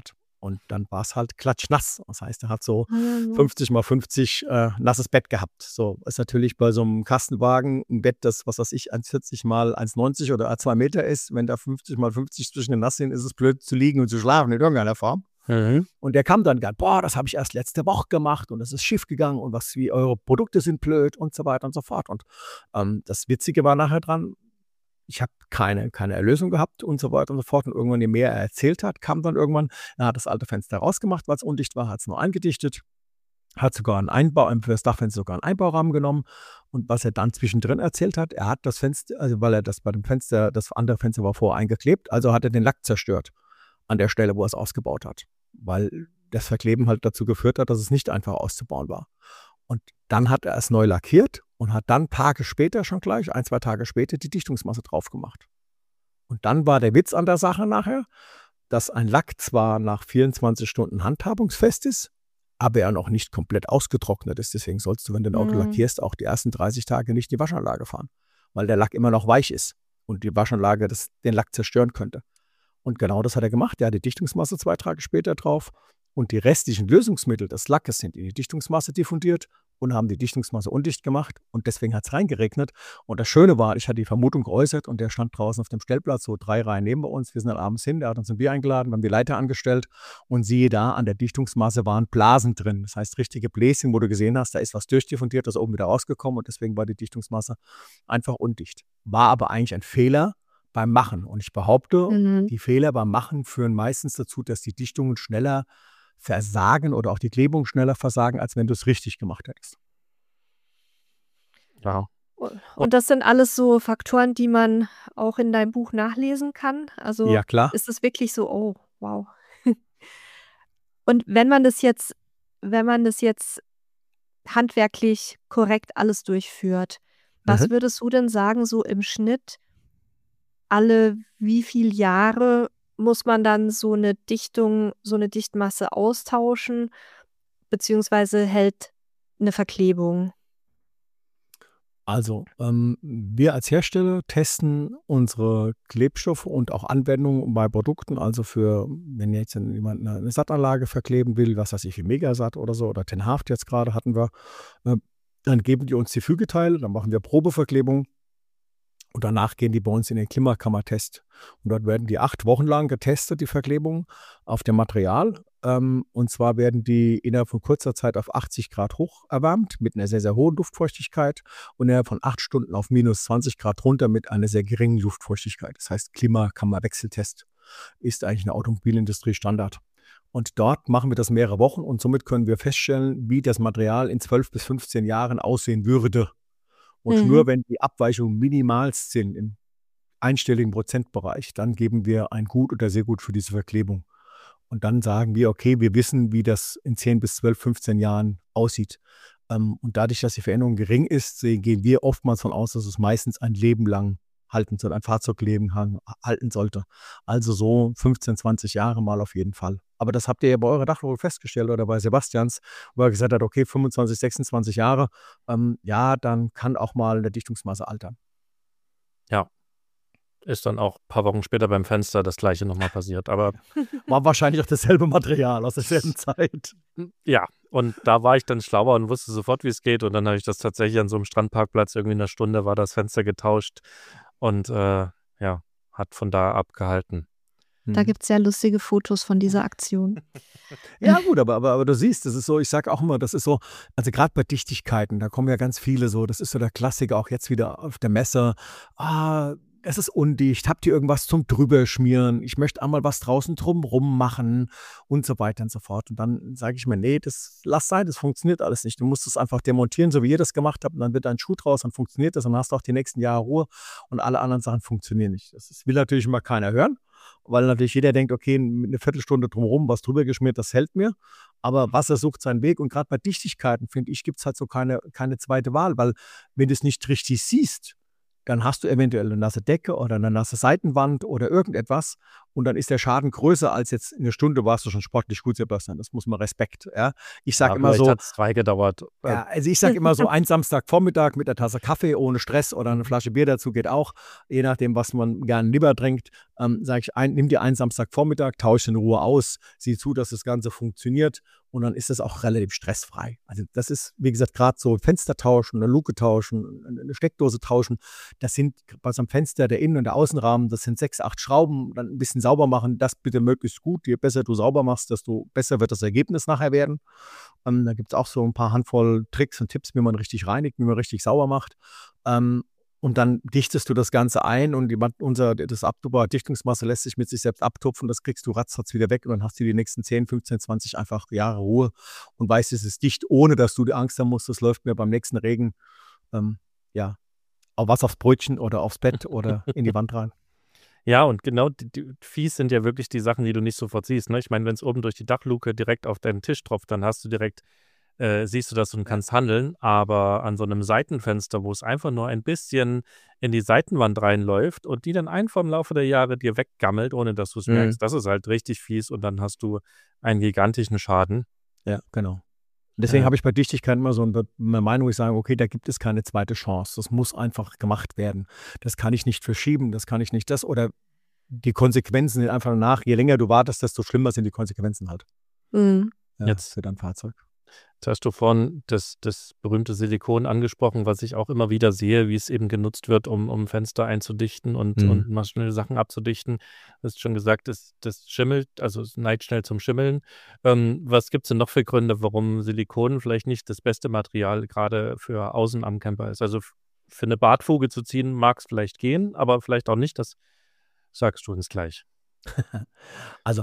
Und dann war es halt klatschnass. Das heißt, er hat so Mhm. 50 mal 50 nasses Bett gehabt. So ist natürlich bei so einem Kastenwagen ein Bett, das, was weiß ich, 1,40 mal 1,90 oder 2 Meter ist. Wenn da 50 mal 50 zwischen den nass sind, ist es blöd zu liegen und zu schlafen in irgendeiner Form. Mhm. Und der kam dann gerade, boah, das habe ich erst letzte Woche gemacht und es ist schief gegangen und wie eure Produkte sind blöd und so weiter und so fort. Und das Witzige war nachher dran, ich habe keine Erlösung gehabt und so weiter und so fort. Und irgendwann, je mehr er erzählt hat, kam dann irgendwann, er hat das alte Fenster rausgemacht, weil es undicht war, hat es nur eingedichtet, hat sogar für das Dachfenster sogar einen Einbaurahmen genommen. Und was er dann zwischendrin erzählt hat, er hat das Fenster, also weil er das bei dem Fenster, das andere Fenster war vorher eingeklebt, also hat er den Lack zerstört an der Stelle, wo er es ausgebaut hat. Weil das Verkleben halt dazu geführt hat, dass es nicht einfach auszubauen war. Und dann hat er es neu lackiert und hat dann Tage später schon gleich, 1, 2 Tage später, die Dichtungsmasse drauf gemacht. Und dann war der Witz an der Sache nachher, dass ein Lack zwar nach 24 Stunden handhabungsfest ist, aber er noch nicht komplett ausgetrocknet ist. Deswegen sollst du, wenn du ein Auto Mhm. lackierst, auch die ersten 30 Tage nicht die Waschanlage fahren, weil der Lack immer noch weich ist und die Waschanlage den Lack zerstören könnte. Und genau das hat er gemacht. Er hat die Dichtungsmasse 2 Tage später drauf und die restlichen Lösungsmittel des Lackes sind in die Dichtungsmasse diffundiert und haben die Dichtungsmasse undicht gemacht und deswegen hat es reingeregnet. Und das Schöne war, ich hatte die Vermutung geäußert und der stand draußen auf dem Stellplatz, so 3 Reihen neben uns. Wir sind dann abends hin, der hat uns ein Bier eingeladen, wir haben die Leiter angestellt und siehe da, an der Dichtungsmasse waren Blasen drin. Das heißt, richtige Bläschen, wo du gesehen hast, da ist was durchdiffundiert, das ist oben wieder rausgekommen und deswegen war die Dichtungsmasse einfach undicht. War aber eigentlich ein Fehler beim Machen. Und ich behaupte, Mhm. die Fehler beim Machen führen meistens dazu, dass die Dichtungen schneller versagen oder auch die Klebungen schneller versagen, als wenn du es richtig gemacht hättest. Ja. Und das sind alles so Faktoren, die man auch in deinem Buch nachlesen kann? Also, Ja, klar. ist es wirklich so: „Oh, wow." Und wenn man das jetzt handwerklich korrekt alles durchführt, was Mhm. würdest du denn sagen, so im Schnitt, alle wie viel Jahre muss man dann so eine Dichtmasse austauschen, beziehungsweise hält eine Verklebung? Also, wir als Hersteller testen unsere Klebstoffe und auch Anwendungen bei Produkten. Also wenn jetzt jemand eine Sattanlage verkleben will, was weiß ich, wie Megasat oder so, oder Ten Haft jetzt gerade hatten wir, äh, dann geben die uns die Fügeteile, dann machen wir Probeverklebung. Und danach gehen die bei uns in den Klimakammertest. Und dort werden die 8 Wochen lang getestet, die Verklebungen, auf dem Material. Und zwar werden die innerhalb von kurzer Zeit auf 80 Grad hoch erwärmt mit einer sehr, sehr hohen Luftfeuchtigkeit und innerhalb von 8 Stunden auf minus 20 Grad runter mit einer sehr geringen Luftfeuchtigkeit. Das heißt, Klimakammerwechseltest ist eigentlich eine Automobilindustrie Standard. Und dort machen wir das mehrere Wochen und somit können wir feststellen, wie das Material in 12 bis 15 Jahren aussehen würde. Und Mhm. nur wenn die Abweichungen minimalst sind im einstelligen Prozentbereich, dann geben wir ein Gut oder sehr gut für diese Verklebung. Und dann sagen wir, okay, wir wissen, wie das in 10 bis 12, 15 Jahren aussieht. Und dadurch, dass die Veränderung gering ist, gehen wir oftmals von aus, dass es meistens ein Leben lang halten soll, ein Fahrzeugleben halten sollte. Also so 15, 20 Jahre mal auf jeden Fall. Aber das habt ihr ja bei eurer Dachwohnung festgestellt oder bei Sebastians, wo er gesagt hat, okay, 25, 26 Jahre, ja, dann kann auch mal eine Dichtungsmasse altern. Ja. Ist dann auch ein paar Wochen später beim Fenster das Gleiche nochmal passiert. Aber War wahrscheinlich auch dasselbe Material aus derselben Zeit. ja, und da war ich dann schlauer und wusste sofort, wie es geht. Und dann habe ich das tatsächlich an so einem Strandparkplatz, irgendwie in einer Stunde war das Fenster getauscht und ja, hat von da abgehalten. Da gibt's sehr lustige Fotos von dieser Aktion. Ja gut, aber du siehst, das ist so, ich sage auch immer, das ist so, also gerade bei Dichtigkeiten, da kommen ja ganz viele so, das ist so der Klassiker, auch jetzt wieder auf der Messe, es ist undicht, habt ihr irgendwas zum Drüberschmieren, ich möchte einmal was draußen drumrum machen und so weiter und so fort. Und dann sage ich mir, nee, lass sein, das funktioniert alles nicht. Du musst es einfach demontieren, so wie ihr das gemacht habt, und dann wird ein Schuh draus, dann funktioniert das, und dann hast du auch die nächsten Jahre Ruhe und alle anderen Sachen funktionieren nicht. Das will natürlich immer keiner hören. Weil natürlich jeder denkt, okay, eine Viertelstunde drumherum, was drüber geschmiert, das hält mir. Aber Wasser sucht seinen Weg. Und gerade bei Dichtigkeiten, finde ich, gibt es halt so keine zweite Wahl. Weil wenn du es nicht richtig siehst, dann hast du eventuell eine nasse Decke oder eine nasse Seitenwand oder irgendetwas und dann ist der Schaden größer als jetzt in einer Stunde warst du schon sportlich gut, Sebastian. Das muss man Respekt. Ja. Ich sage immer vielleicht so, hat es 2 gedauert. ja, also ich sage immer so, ein Samstagvormittag mit einer Tasse Kaffee ohne Stress oder eine Flasche Bier dazu geht auch, je nachdem, was man gerne lieber trinkt. Sage ich, nimm dir einen Samstagvormittag, tausche in Ruhe aus, sieh zu, dass das Ganze funktioniert und dann ist es auch relativ stressfrei. Also das ist, wie gesagt, gerade so Fenster tauschen, eine Luke tauschen, eine Steckdose tauschen. Das sind bei so einem Fenster, der Innen- und der Außenrahmen, das sind 6, 8 Schrauben, dann ein bisschen sauber machen, das bitte möglichst gut. Je besser du sauber machst, desto besser wird das Ergebnis nachher werden. Da gibt es auch so ein paar Handvoll Tricks und Tipps, wie man richtig reinigt, wie man richtig sauber macht. Und dann dichtest du das Ganze ein und das Abtupfer-Dichtungsmasse lässt sich mit sich selbst abtupfen. Das kriegst du ratzfatz wieder weg und dann hast du die nächsten 10, 15, 20 einfach Jahre Ruhe und weißt, es ist dicht, ohne dass du die Angst haben musst, das läuft mir beim nächsten Regen ja, auch was aufs Brötchen oder aufs Bett oder in die Wand rein. Ja, und genau die fies sind ja wirklich die Sachen, die du nicht sofort siehst. Ne? Ich meine, wenn es oben durch die Dachluke direkt auf deinen Tisch tropft, dann hast du direkt, siehst du das und kannst handeln. Aber an so einem Seitenfenster, wo es einfach nur ein bisschen in die Seitenwand reinläuft und die dann einfach im Laufe der Jahre dir weggammelt, ohne dass du es merkst, das ist halt richtig fies und dann hast du einen gigantischen Schaden. Ja, genau. Deswegen habe ich bei Dichtigkeit immer so eine Meinung, wo ich sage, okay, da gibt es keine zweite Chance. Das muss einfach gemacht werden. Das kann ich nicht verschieben, das kann ich nicht oder die Konsequenzen sind einfach nach, je länger du wartest, desto schlimmer sind die Konsequenzen halt. Jetzt für dein Fahrzeug. Jetzt hast du vorhin das berühmte Silikon angesprochen, was ich auch immer wieder sehe, wie es eben genutzt wird, um Fenster einzudichten und maschinelle Sachen abzudichten. Du hast schon gesagt, das schimmelt, also es neigt schnell zum Schimmeln. Was gibt es denn noch für Gründe, warum Silikon vielleicht nicht das beste Material gerade für außen am Camper ist? Also für eine Bartfuge zu ziehen mag es vielleicht gehen, aber vielleicht auch nicht. Das sagst du uns gleich. Also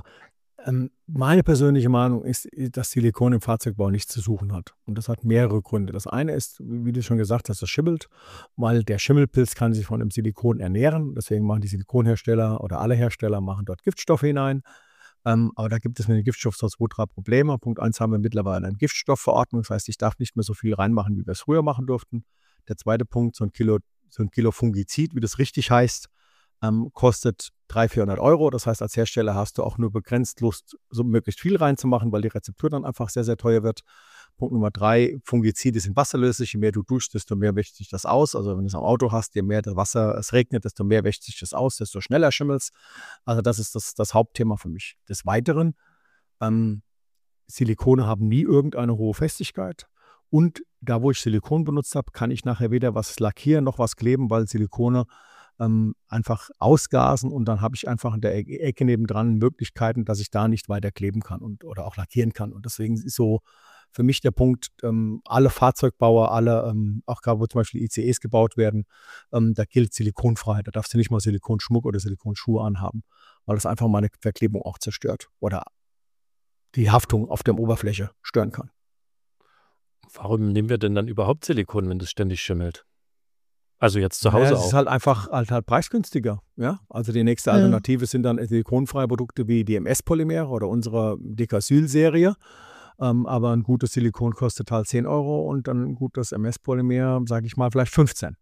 meine persönliche Meinung ist, dass Silikon im Fahrzeugbau nichts zu suchen hat. Und das hat mehrere Gründe. Das eine ist, wie du schon gesagt hast, das schimmelt, weil der Schimmelpilz kann sich von dem Silikon ernähren. Deswegen machen die Silikonhersteller oder alle Hersteller machen dort Giftstoffe hinein. Aber da gibt es mit dem Giftstoff so 2, 3 Probleme. Punkt 1 haben wir mittlerweile eine Giftstoffverordnung. Das heißt, ich darf nicht mehr so viel reinmachen, wie wir es früher machen durften. Der zweite Punkt, so ein Kilo Fungizid, wie das richtig heißt, kostet 300-400 Euro. Das heißt, als Hersteller hast du auch nur begrenzt Lust, so möglichst viel reinzumachen, weil die Rezeptur dann einfach sehr, sehr teuer wird. Punkt Nummer 3, Fungizide sind wasserlöslich. Je mehr du duschst, desto mehr wäscht sich das aus. Also wenn du es am Auto hast, je mehr das Wasser es regnet, desto mehr wäscht sich das aus, desto schneller schimmelt es. Also das ist das Hauptthema für mich. Des Weiteren, Silikone haben nie irgendeine hohe Festigkeit. Und da, wo ich Silikon benutzt habe, kann ich nachher weder was lackieren noch was kleben, weil Silikone einfach ausgasen und dann habe ich einfach in der Ecke nebendran Möglichkeiten, dass ich da nicht weiter kleben kann oder auch lackieren kann. Und deswegen ist so für mich der Punkt, alle Fahrzeugbauer, auch gerade wo zum Beispiel ICEs gebaut werden, da gilt Silikonfreiheit. Da darfst du nicht mal Silikonschmuck oder Silikonschuhe anhaben, weil das einfach meine Verklebung auch zerstört oder die Haftung auf der Oberfläche stören kann. Warum nehmen wir denn dann überhaupt Silikon, wenn das ständig schimmelt? Also jetzt zu Hause auch. Es ist halt einfach halt preisgünstiger. Ja? Also die nächste Alternative sind dann silikonfreie Produkte wie die MS-Polymere oder unsere Decasyl-Serie. Aber ein gutes Silikon kostet halt 10 Euro und dann ein gutes MS-Polymer, sage ich mal, vielleicht 15.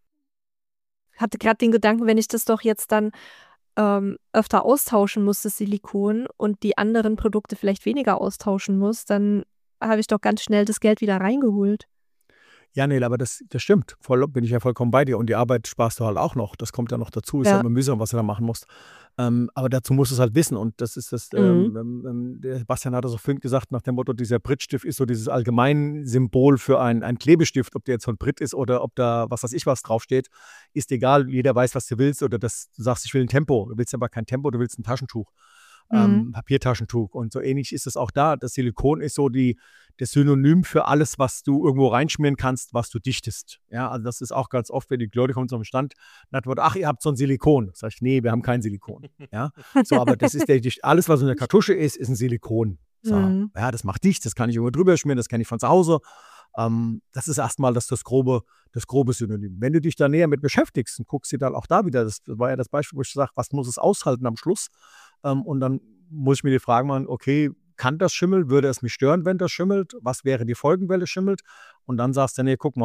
Ich hatte gerade den Gedanken, wenn ich das doch jetzt dann öfter austauschen muss, das Silikon, und die anderen Produkte vielleicht weniger austauschen muss, dann habe ich doch ganz schnell das Geld wieder reingeholt. Ja, Nele, aber das stimmt. Bin ich ja vollkommen bei dir. Und die Arbeit sparst du halt auch noch. Das kommt ja noch dazu. Ist ja immer mühsam, was du da machen musst. Aber dazu musst du es halt wissen. Und das ist das, der Sebastian hat das auch vorhin gesagt, nach dem Motto, dieser Brit-Stift ist so dieses Allgemeinsymbol für ein Klebestift. Ob der jetzt von Brit ist oder ob da was weiß ich was draufsteht, ist egal. Jeder weiß, was du willst. Oder du sagst, ich will ein Tempo. Du willst aber kein Tempo, du willst ein Taschentuch. Papiertaschentuch. Und so ähnlich ist es auch da. Das Silikon ist so das Synonym für alles, was du irgendwo reinschmieren kannst, was du dichtest. Ja, also das ist auch ganz oft, wenn die Leute kommen zum Stand und sagt, ach, ihr habt so ein Silikon. Sag ich, nee, wir haben kein Silikon. Ja, so, aber das ist alles, was in der Kartusche ist ein Silikon. So, ja, das macht dicht, das kann ich irgendwo drüber schmieren, das kenne ich von zu Hause. Das ist erstmal das grobe Synonym. Wenn du dich da näher mit beschäftigst und guckst dir dann auch da wieder, das war ja das Beispiel, wo ich sage, was muss es aushalten am Schluss? Und dann muss ich mir die Frage machen, okay, kann das schimmeln? Würde es mich stören, wenn das schimmelt? Was wären die Folgen, wenn es schimmelt? Und dann sagst du, nee, guck mal,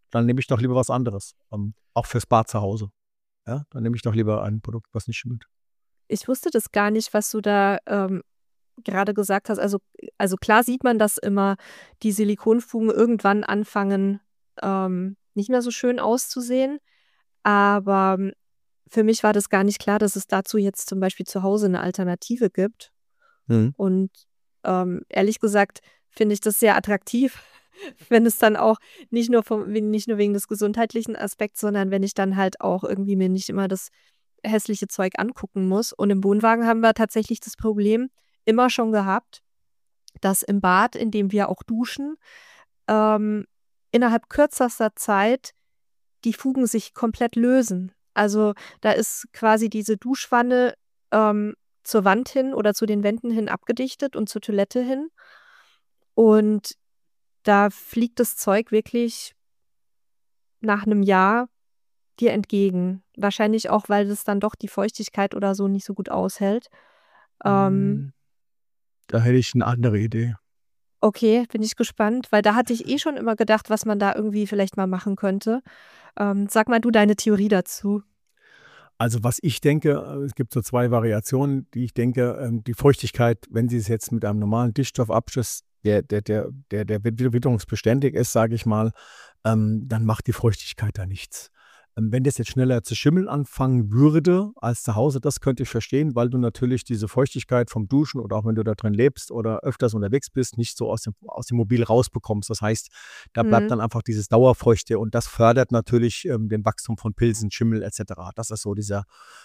dann nehme ich doch lieber was anderes. Auch fürs Bad zu Hause. Ja, dann nehme ich doch lieber ein Produkt, was nicht schimmelt. Ich wusste das gar nicht, was du da gerade gesagt hast. Also klar sieht man, dass immer die Silikonfugen irgendwann anfangen, nicht mehr so schön auszusehen. Aber für mich war das gar nicht klar, dass es dazu jetzt zum Beispiel zu Hause eine Alternative gibt. Mhm. Und ehrlich gesagt finde ich das sehr attraktiv, wenn es dann auch nicht nur wegen des gesundheitlichen Aspekts, sondern wenn ich dann halt auch irgendwie mir nicht immer das hässliche Zeug angucken muss. Und im Wohnwagen haben wir tatsächlich das Problem immer schon gehabt, dass im Bad, in dem wir auch duschen, innerhalb kürzester Zeit die Fugen sich komplett lösen. Also da ist quasi diese Duschwanne zur Wand hin oder zu den Wänden hin abgedichtet und zur Toilette hin. Und da fliegt das Zeug wirklich nach einem Jahr dir entgegen. Wahrscheinlich auch, weil es dann doch die Feuchtigkeit oder so nicht so gut aushält. Da hätte ich eine andere Idee. Okay, bin ich gespannt, weil da hatte ich schon immer gedacht, was man da irgendwie vielleicht mal machen könnte. Sag mal du deine Theorie dazu. Also was ich denke, es gibt so 2 Variationen, die ich denke, die Feuchtigkeit, wenn Sie es jetzt mit einem normalen Dichtstoffabschluss, der witterungsbeständig ist, sage ich mal, dann macht die Feuchtigkeit da nichts. Wenn das jetzt schneller zu schimmeln anfangen würde als zu Hause, das könnte ich verstehen, weil du natürlich diese Feuchtigkeit vom Duschen oder auch wenn du da drin lebst oder öfters unterwegs bist, nicht so aus dem Mobil rausbekommst. Das heißt, da bleibt dann einfach dieses Dauerfeuchte und das fördert natürlich den Wachstum von Pilzen, Schimmel etc. Das ist so diese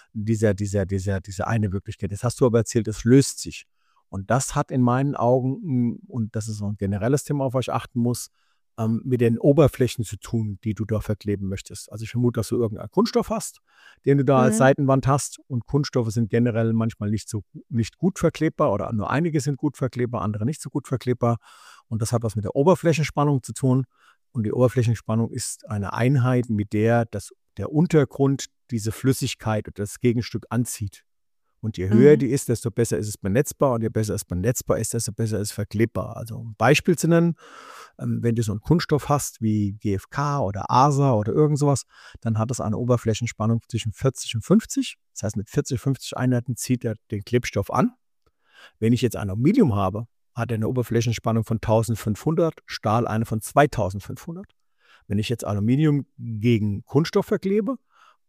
eine Möglichkeit. Das hast du aber erzählt, es löst sich. Und das hat in meinen Augen, und das ist so ein generelles Thema, auf was ich achten muss, mit den Oberflächen zu tun, die du da verkleben möchtest. Also ich vermute, dass du irgendeinen Kunststoff hast, den du da als Seitenwand hast. Und Kunststoffe sind generell manchmal nicht gut verklebbar oder nur einige sind gut verklebbar, andere nicht so gut verklebbar. Und das hat was mit der Oberflächenspannung zu tun. Und die Oberflächenspannung ist eine Einheit, mit der der Untergrund diese Flüssigkeit oder das Gegenstück anzieht. Und je höher die ist, desto besser ist es benetzbar. Und je besser es benetzbar ist, desto besser ist es verklebbar. Also um ein Beispiel zu nennen, wenn du so einen Kunststoff hast wie GFK oder ASA oder irgend sowas, dann hat es eine Oberflächenspannung zwischen 40 und 50. Das heißt, mit 40, 50 Einheiten zieht er den Klebstoff an. Wenn ich jetzt ein Aluminium habe, hat er eine Oberflächenspannung von 1500, Stahl eine von 2500. Wenn ich jetzt Aluminium gegen Kunststoff verklebe,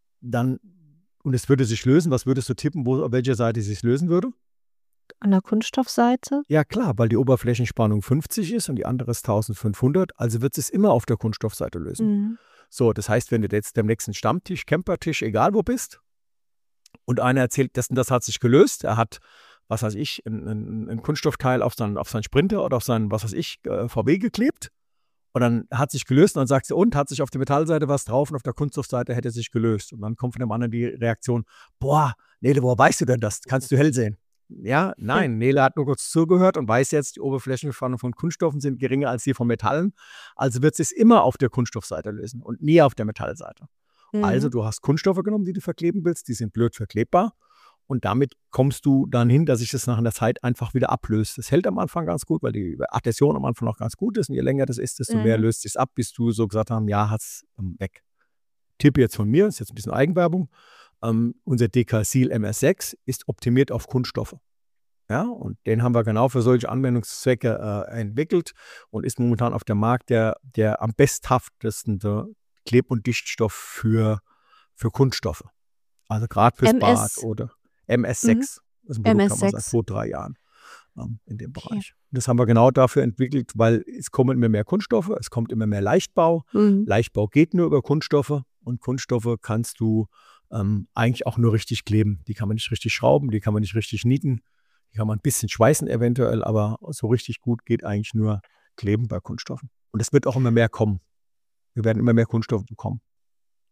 und es würde sich lösen, was würdest du tippen, auf welcher Seite es sich lösen würde? An der Kunststoffseite? Ja klar, weil die Oberflächenspannung 50 ist und die andere ist 1500, also wird es immer auf der Kunststoffseite lösen. So, das heißt, wenn du jetzt am nächsten Stammtisch, Campertisch, egal wo bist, und einer erzählt, das hat sich gelöst, er hat, was weiß ich, ein Kunststoffteil auf seinen Sprinter oder auf seinen, was weiß ich, VW geklebt, und dann hat sich gelöst und dann sagt sie, und hat sich auf der Metallseite was drauf und auf der Kunststoffseite hätte sich gelöst. Und dann kommt von dem anderen die Reaktion, boah, Nele, woher weißt du denn das? Kannst du hell sehen? Ja, nein, Nele hat nur kurz zugehört und weiß jetzt, die Oberflächenspannung von Kunststoffen sind geringer als die von Metallen. Also wird es sich immer auf der Kunststoffseite lösen und nie auf der Metallseite. Also du hast Kunststoffe genommen, die du verkleben willst, die sind blöd verklebbar. Und damit kommst du dann hin, dass sich das nach einer Zeit einfach wieder ablöst. Das hält am Anfang ganz gut, weil die Adhäsion am Anfang noch ganz gut ist. Und je länger das ist, desto mehr löst es ab, bis du so gesagt haben, ja, hat's weg. Tipp jetzt von mir, ist jetzt ein bisschen Eigenwerbung. Unser Decasil MS6 ist optimiert auf Kunststoffe. Ja, und den haben wir genau für solche Anwendungszwecke entwickelt und ist momentan auf dem Markt der am besthaftesten Kleb- und Dichtstoff für Kunststoffe. Also gerade fürs Bad oder MS6. Das ist ein Produkt, haben wir seit 2-3 Jahren in dem Bereich. Das haben wir genau dafür entwickelt, weil es kommen immer mehr Kunststoffe, es kommt immer mehr Leichtbau. Leichtbau geht nur über Kunststoffe und Kunststoffe kannst du eigentlich auch nur richtig kleben. Die kann man nicht richtig schrauben, die kann man nicht richtig nieten, die kann man ein bisschen schweißen eventuell, aber so richtig gut geht eigentlich nur kleben bei Kunststoffen. Und es wird auch immer mehr kommen. Wir werden immer mehr Kunststoffe bekommen.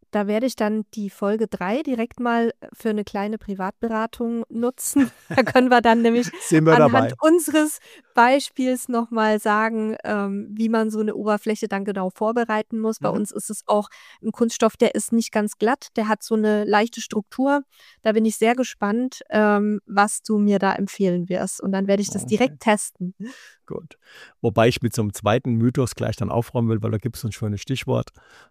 Da werde ich dann die Folge 3 direkt mal für eine kleine Privatberatung nutzen. Da können wir dann nämlich Sind wir dabei. anhand unseres Beispiels nochmal sagen, wie man so eine Oberfläche dann genau vorbereiten muss. Bei uns ist es auch ein Kunststoff, der ist nicht ganz glatt, der hat so eine leichte Struktur. Da bin ich sehr gespannt, was du mir da empfehlen wirst. Und dann werde ich das Okay. direkt testen. Gut. Wobei ich mit so einem zweiten Mythos gleich dann aufräumen will, weil da gibt es so ein schönes Stichwort.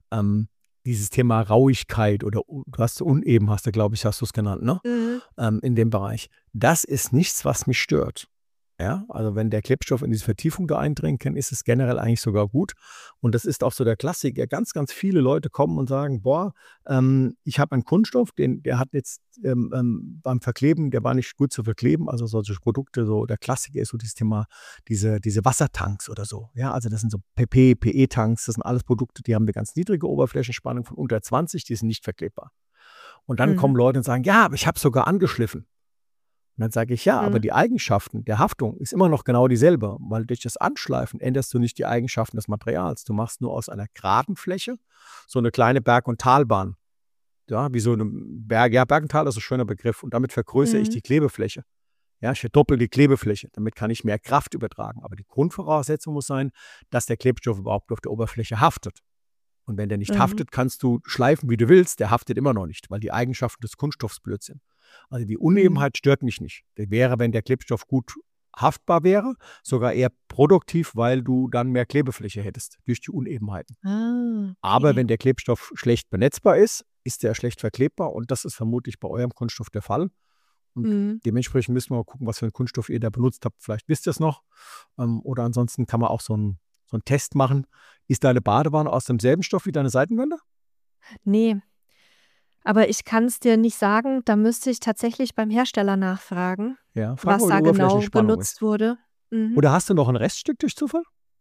Dieses Thema Rauigkeit oder hast du glaube ich, hast du es genannt, ne? In dem Bereich. Das ist nichts, was mich stört. Ja, also wenn der Klebstoff in diese Vertiefung da eindringen kann, ist es generell eigentlich sogar gut. Und das ist auch so der Klassiker. Ganz, ganz viele Leute kommen und sagen, boah, ich habe einen Kunststoff, der hat jetzt beim Verkleben, der war nicht gut zu verkleben. Also solche Produkte, so der Klassiker ist so dieses Thema, diese Wassertanks oder so. Ja, also das sind so PP, PE-Tanks, das sind alles Produkte, die haben eine ganz niedrige Oberflächenspannung von unter 20, die sind nicht verklebbar. Und dann kommen Leute und sagen, ja, aber ich habe sogar angeschliffen. Und dann sage ich, ja, aber die Eigenschaften der Haftung ist immer noch genau dieselbe, weil durch das Anschleifen änderst du nicht die Eigenschaften des Materials. Du machst nur aus einer geraden Fläche so eine kleine Berg- und Talbahn. Ja, wie so eine Berg und Tal ist ein schöner Begriff. Und damit vergrößere ich die Klebefläche. Ja, ich verdoppel die Klebefläche. Damit kann ich mehr Kraft übertragen. Aber die Grundvoraussetzung muss sein, dass der Klebstoff überhaupt auf der Oberfläche haftet. Und wenn der nicht haftet, kannst du schleifen, wie du willst. Der haftet immer noch nicht, weil die Eigenschaften des Kunststoffs blöd sind. Also die Unebenheit stört mich nicht. Das wäre, wenn der Klebstoff gut haftbar wäre, sogar eher produktiv, weil du dann mehr Klebefläche hättest durch die Unebenheiten. Okay. Aber wenn der Klebstoff schlecht benetzbar ist der schlecht verklebbar und das ist vermutlich bei eurem Kunststoff der Fall. Und dementsprechend müssen wir mal gucken, was für einen Kunststoff ihr da benutzt habt. Vielleicht wisst ihr es noch. Oder ansonsten kann man auch so einen Test machen. Ist deine Badewanne aus demselben Stoff wie deine Seitenwände? Nee. Aber ich kann es dir nicht sagen, da müsste ich tatsächlich beim Hersteller nachfragen, Ja, frag was mal, wie da die genau Oberflächenspannung benutzt ist. wurde. Oder hast du noch ein Reststück durch Zufall?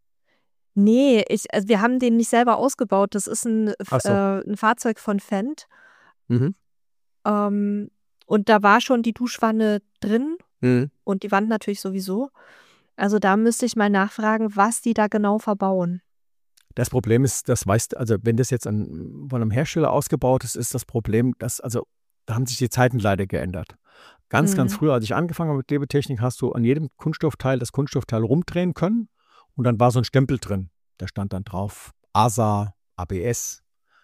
Nee, also wir haben den nicht selber ausgebaut. Das ist ein Ach so. Fahrzeug von Fendt. Mhm. Und da war schon die Duschwanne drin und die Wand natürlich sowieso. Also da müsste ich mal nachfragen, was die da genau verbauen. Das Problem ist, das weißt, also wenn das jetzt von einem Hersteller ausgebaut ist, ist das Problem, dass, also da haben sich die Zeiten leider geändert. Ganz, ganz früher, als ich angefangen habe mit Klebetechnik, hast du an jedem Kunststoffteil das Kunststoffteil rumdrehen können und dann war so ein Stempel drin. Da stand dann drauf ASA, ABS,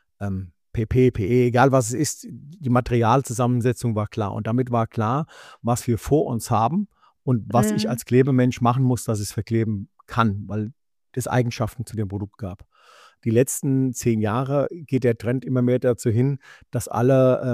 PP, PE, egal was es ist, die Materialzusammensetzung war klar. Und damit war klar, was wir vor uns haben und was ich als Klebemensch machen muss, dass ich es verkleben kann, weil es Eigenschaften zu dem Produkt gab. Die letzten 10 Jahre geht der Trend immer mehr dazu hin, dass alle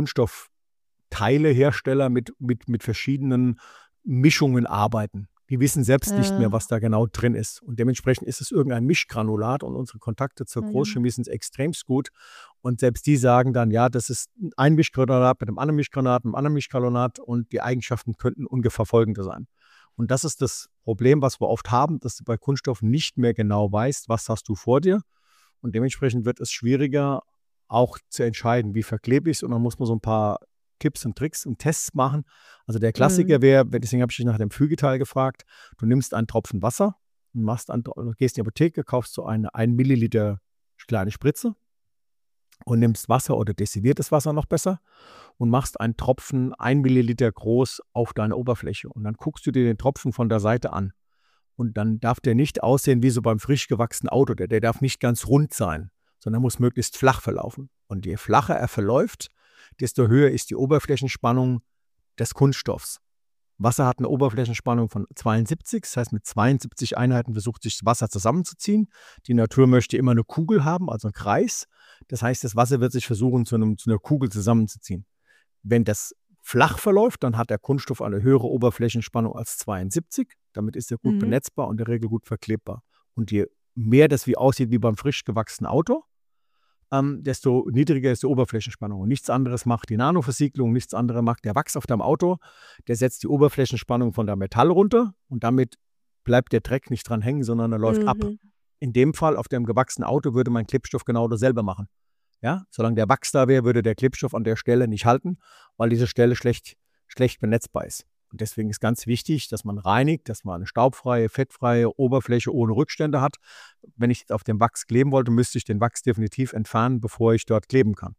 Kunststoffteilehersteller mit verschiedenen Mischungen arbeiten. Die wissen selbst nicht mehr, was da genau drin ist. Und dementsprechend ist es irgendein Mischgranulat und unsere Kontakte zur Großchemie sind extremst gut. Und selbst die sagen dann, ja, das ist ein Mischgranulat mit einem anderen Mischgranulat und die Eigenschaften könnten ungefähr folgende sein. Und das ist das Problem, was wir oft haben, dass du bei Kunststoff nicht mehr genau weißt, was hast du vor dir. Und dementsprechend wird es schwieriger, auch zu entscheiden, wie verklebe ich es. Und dann muss man so ein paar Tipps und Tricks und Tests machen. Also der Klassiker wäre, deswegen habe ich dich nach dem Fügeteil gefragt, du nimmst einen Tropfen Wasser und gehst in die Apotheke, kaufst so eine 1 Milliliter kleine Spritze und nimmst Wasser oder destilliertes Wasser noch besser und machst einen Tropfen 1 Milliliter groß auf deine Oberfläche. Und dann guckst du dir den Tropfen von der Seite an. Und dann darf der nicht aussehen wie so beim frisch gewachsenen Auto. Der darf nicht ganz rund sein, sondern muss möglichst flach verlaufen. Und je flacher er verläuft, desto höher ist die Oberflächenspannung des Kunststoffs. Wasser hat eine Oberflächenspannung von 72, das heißt mit 72 Einheiten versucht sich das Wasser zusammenzuziehen. Die Natur möchte immer eine Kugel haben, also einen Kreis. Das heißt, das Wasser wird sich versuchen, zu einer Kugel zusammenzuziehen. Wenn das flach verläuft, dann hat der Kunststoff eine höhere Oberflächenspannung als 72. Damit ist er gut benetzbar und in der Regel gut verklebbar. Und je mehr das wie aussieht wie beim frisch gewachsenen Auto, desto niedriger ist die Oberflächenspannung. Und nichts anderes macht die Nanoversiegelung, nichts anderes macht der Wachs auf deinem Auto. Der setzt die Oberflächenspannung von der Metall runter und damit bleibt der Dreck nicht dran hängen, sondern er läuft ab. In dem Fall, auf dem gewachsenen Auto, würde mein Klebstoff genau dasselbe machen. Ja? Solange der Wachs da wäre, würde der Klebstoff an der Stelle nicht halten, weil diese Stelle schlecht benetzbar ist. Und deswegen ist ganz wichtig, dass man reinigt, dass man eine staubfreie, fettfreie Oberfläche ohne Rückstände hat. Wenn ich jetzt auf dem Wachs kleben wollte, müsste ich den Wachs definitiv entfernen, bevor ich dort kleben kann.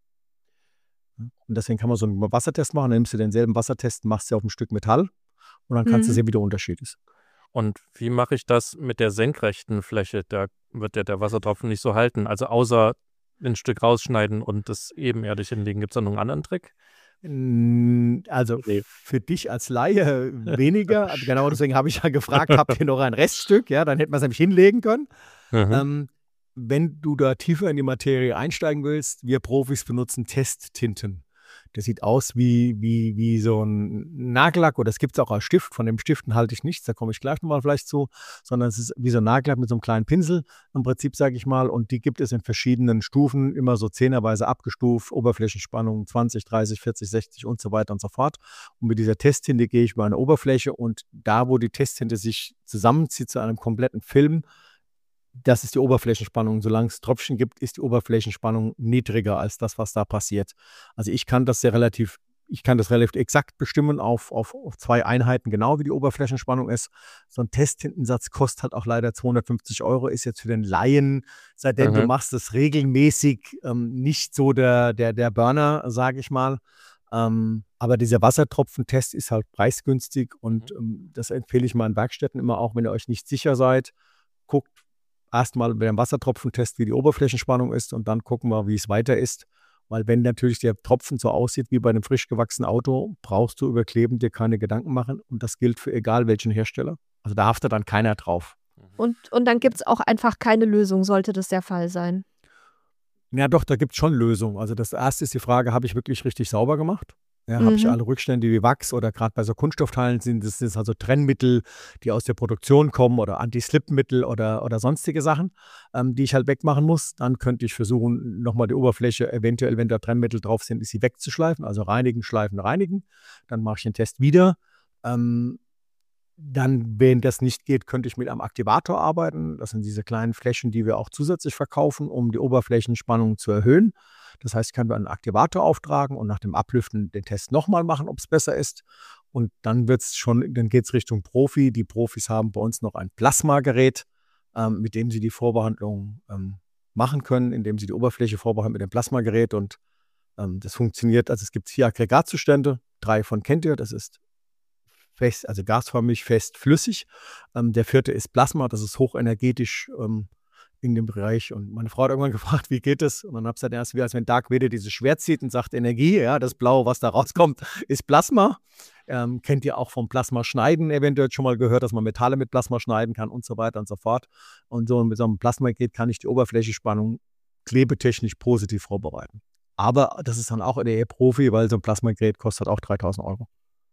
Und deswegen kann man so einen Wassertest machen. Dann nimmst du denselben Wassertest, machst du auf ein Stück Metall und dann kannst du sehen, wie der Unterschied ist. Und wie mache ich das mit der senkrechten Fläche? Da wird ja der Wassertropfen nicht so halten. Also außer ein Stück rausschneiden und das ebenerdig hinlegen. Gibt es da noch einen anderen Trick? Also für dich als Laie weniger. Also genau deswegen habe ich ja gefragt, habt ihr noch ein Reststück? Ja, dann hätten wir es nämlich hinlegen können. Wenn du da tiefer in die Materie einsteigen willst, wir Profis benutzen Testtinten. Das sieht aus wie so ein Nagellack, oder das gibt es auch als Stift. Von dem Stiften halte ich nichts, da komme ich gleich nochmal vielleicht zu, sondern es ist wie so ein Nagellack mit so einem kleinen Pinsel im Prinzip, sage ich mal. Und die gibt es in verschiedenen Stufen, immer so zehnerweise abgestuft, Oberflächenspannung 20, 30, 40, 60 und so weiter und so fort. Und mit dieser Testtinte gehe ich über eine Oberfläche und da, wo die Testtinte sich zusammenzieht zu einem kompletten Film, das ist die Oberflächenspannung. Solange es Tröpfchen gibt, ist die Oberflächenspannung niedriger als das, was da passiert. Also ich kann das relativ exakt bestimmen auf 2 Einheiten, genau wie die Oberflächenspannung ist. So ein Testtintensatz kostet halt auch leider 250 €, ist jetzt für den Laien, seitdem du machst das regelmäßig, nicht so der Burner, sage ich mal. Aber dieser Wassertropfentest ist halt preisgünstig und das empfehle ich meinen Werkstätten immer auch, wenn ihr euch nicht sicher seid, guckt erstmal bei dem Wassertropfentest, wie die Oberflächenspannung ist und dann gucken wir, wie es weiter ist. Weil wenn natürlich der Tropfen so aussieht wie bei einem frisch gewachsenen Auto, brauchst du über Kleben dir keine Gedanken machen und das gilt für egal welchen Hersteller. Also da haftet dann keiner drauf. Und dann gibt es auch einfach keine Lösung, sollte das der Fall sein? Ja doch, da gibt es schon Lösungen. Also das erste ist die Frage, habe ich wirklich richtig sauber gemacht? Ja, habe ich alle Rückstände wie Wachs oder gerade bei so Kunststoffteilen sind das also Trennmittel, die aus der Produktion kommen oder Anti-Slip-Mittel oder sonstige Sachen, die ich halt wegmachen muss. Dann könnte ich versuchen, nochmal die Oberfläche, eventuell, wenn da Trennmittel drauf sind, sie wegzuschleifen, also reinigen, schleifen, reinigen. Dann mache ich den Test wieder. Dann, wenn das nicht geht, könnte ich mit einem Aktivator arbeiten. Das sind diese kleinen Fläschchen, die wir auch zusätzlich verkaufen, um die Oberflächenspannung zu erhöhen. Das heißt, ich kann einen Aktivator auftragen und nach dem Ablüften den Test nochmal machen, ob es besser ist. Und dann geht es Richtung Profi. Die Profis haben bei uns noch ein Plasmagerät, mit dem sie die Vorbehandlung machen können, indem sie die Oberfläche vorbehalten mit dem Plasmagerät. Und das funktioniert, also es gibt 4 Aggregatzustände, 3 von kennt ihr, das ist fest, also gasförmig, fest, flüssig. Der 4. ist Plasma, das ist hochenergetisch in dem Bereich. Und meine Frau hat irgendwann gefragt, wie geht das? Und dann habe ich gesagt, ja, es ist wie als wenn Darth Vader dieses Schwert zieht und sagt Energie, ja, das Blaue, was da rauskommt, ist Plasma. Kennt ihr auch vom Plasmaschneiden eventuell schon mal gehört, dass man Metalle mit Plasma schneiden kann und so weiter und so fort. Und so mit so einem Plasmagerät kann ich die Oberflächenspannung klebetechnisch positiv vorbereiten. Aber das ist dann auch eher Profi, weil so ein Plasmagerät kostet auch 3.000 €.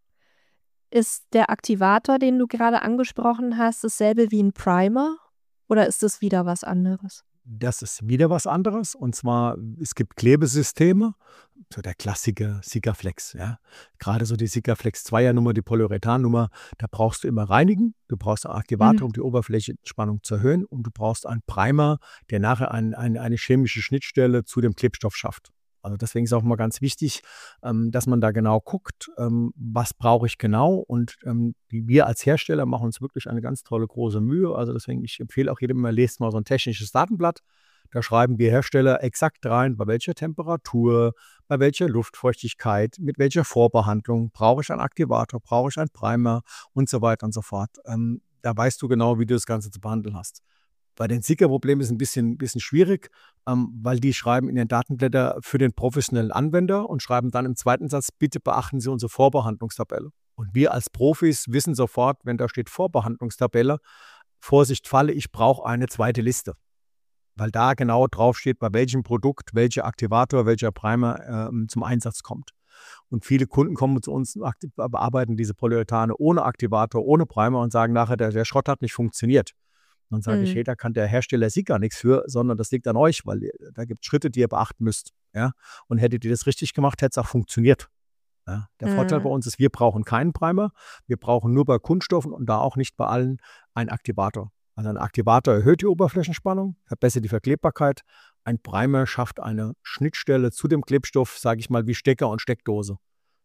Ist der Aktivator, den du gerade angesprochen hast, dasselbe wie ein Primer? Oder ist das wieder was anderes? Das ist wieder was anderes. Und zwar, es gibt Klebesysteme, so der Klassiker Sikaflex. Ja. Gerade so die Sikaflex 2er-Nummer, die Polyurethan-Nummer, da brauchst du immer reinigen. Du brauchst einen Aktivator, um die Oberflächenspannung zu erhöhen. Und du brauchst einen Primer, der nachher eine chemische Schnittstelle zu dem Klebstoff schafft. Also deswegen ist auch mal ganz wichtig, dass man da genau guckt, was brauche ich genau. Und wir als Hersteller machen uns wirklich eine ganz tolle große Mühe. Also deswegen, ich empfehle auch jedem, lest mal so ein technisches Datenblatt. Da schreiben wir Hersteller exakt rein, bei welcher Temperatur, bei welcher Luftfeuchtigkeit, mit welcher Vorbehandlung, brauche ich einen Aktivator, brauche ich einen Primer und so weiter und so fort. Da weißt du genau, wie du das Ganze zu behandeln hast. Bei den Sika-Problemen ist es ein bisschen schwierig, weil die schreiben in den Datenblätter für den professionellen Anwender und schreiben dann im zweiten Satz, bitte beachten Sie unsere Vorbehandlungstabelle. Und wir als Profis wissen sofort, wenn da steht Vorbehandlungstabelle, Vorsicht, Falle, ich brauche eine zweite Liste. Weil da genau drauf steht, bei welchem Produkt, welcher Aktivator, welcher Primer zum Einsatz kommt. Und viele Kunden kommen zu uns, bearbeiten diese Polyurethane ohne Aktivator, ohne Primer und sagen nachher, der Schrott hat nicht funktioniert. Dann sage ich, hey, da kann der Hersteller Sika nichts für, sondern das liegt an euch, weil da gibt es Schritte, die ihr beachten müsst. Ja? Und hättet ihr das richtig gemacht, hätte es auch funktioniert. Ja? Der Vorteil bei uns ist, wir brauchen keinen Primer. Wir brauchen nur bei Kunststoffen und da auch nicht bei allen einen Aktivator. Also ein Aktivator erhöht die Oberflächenspannung, verbessert die Verklebbarkeit. Ein Primer schafft eine Schnittstelle zu dem Klebstoff, sage ich mal, wie Stecker und Steckdose.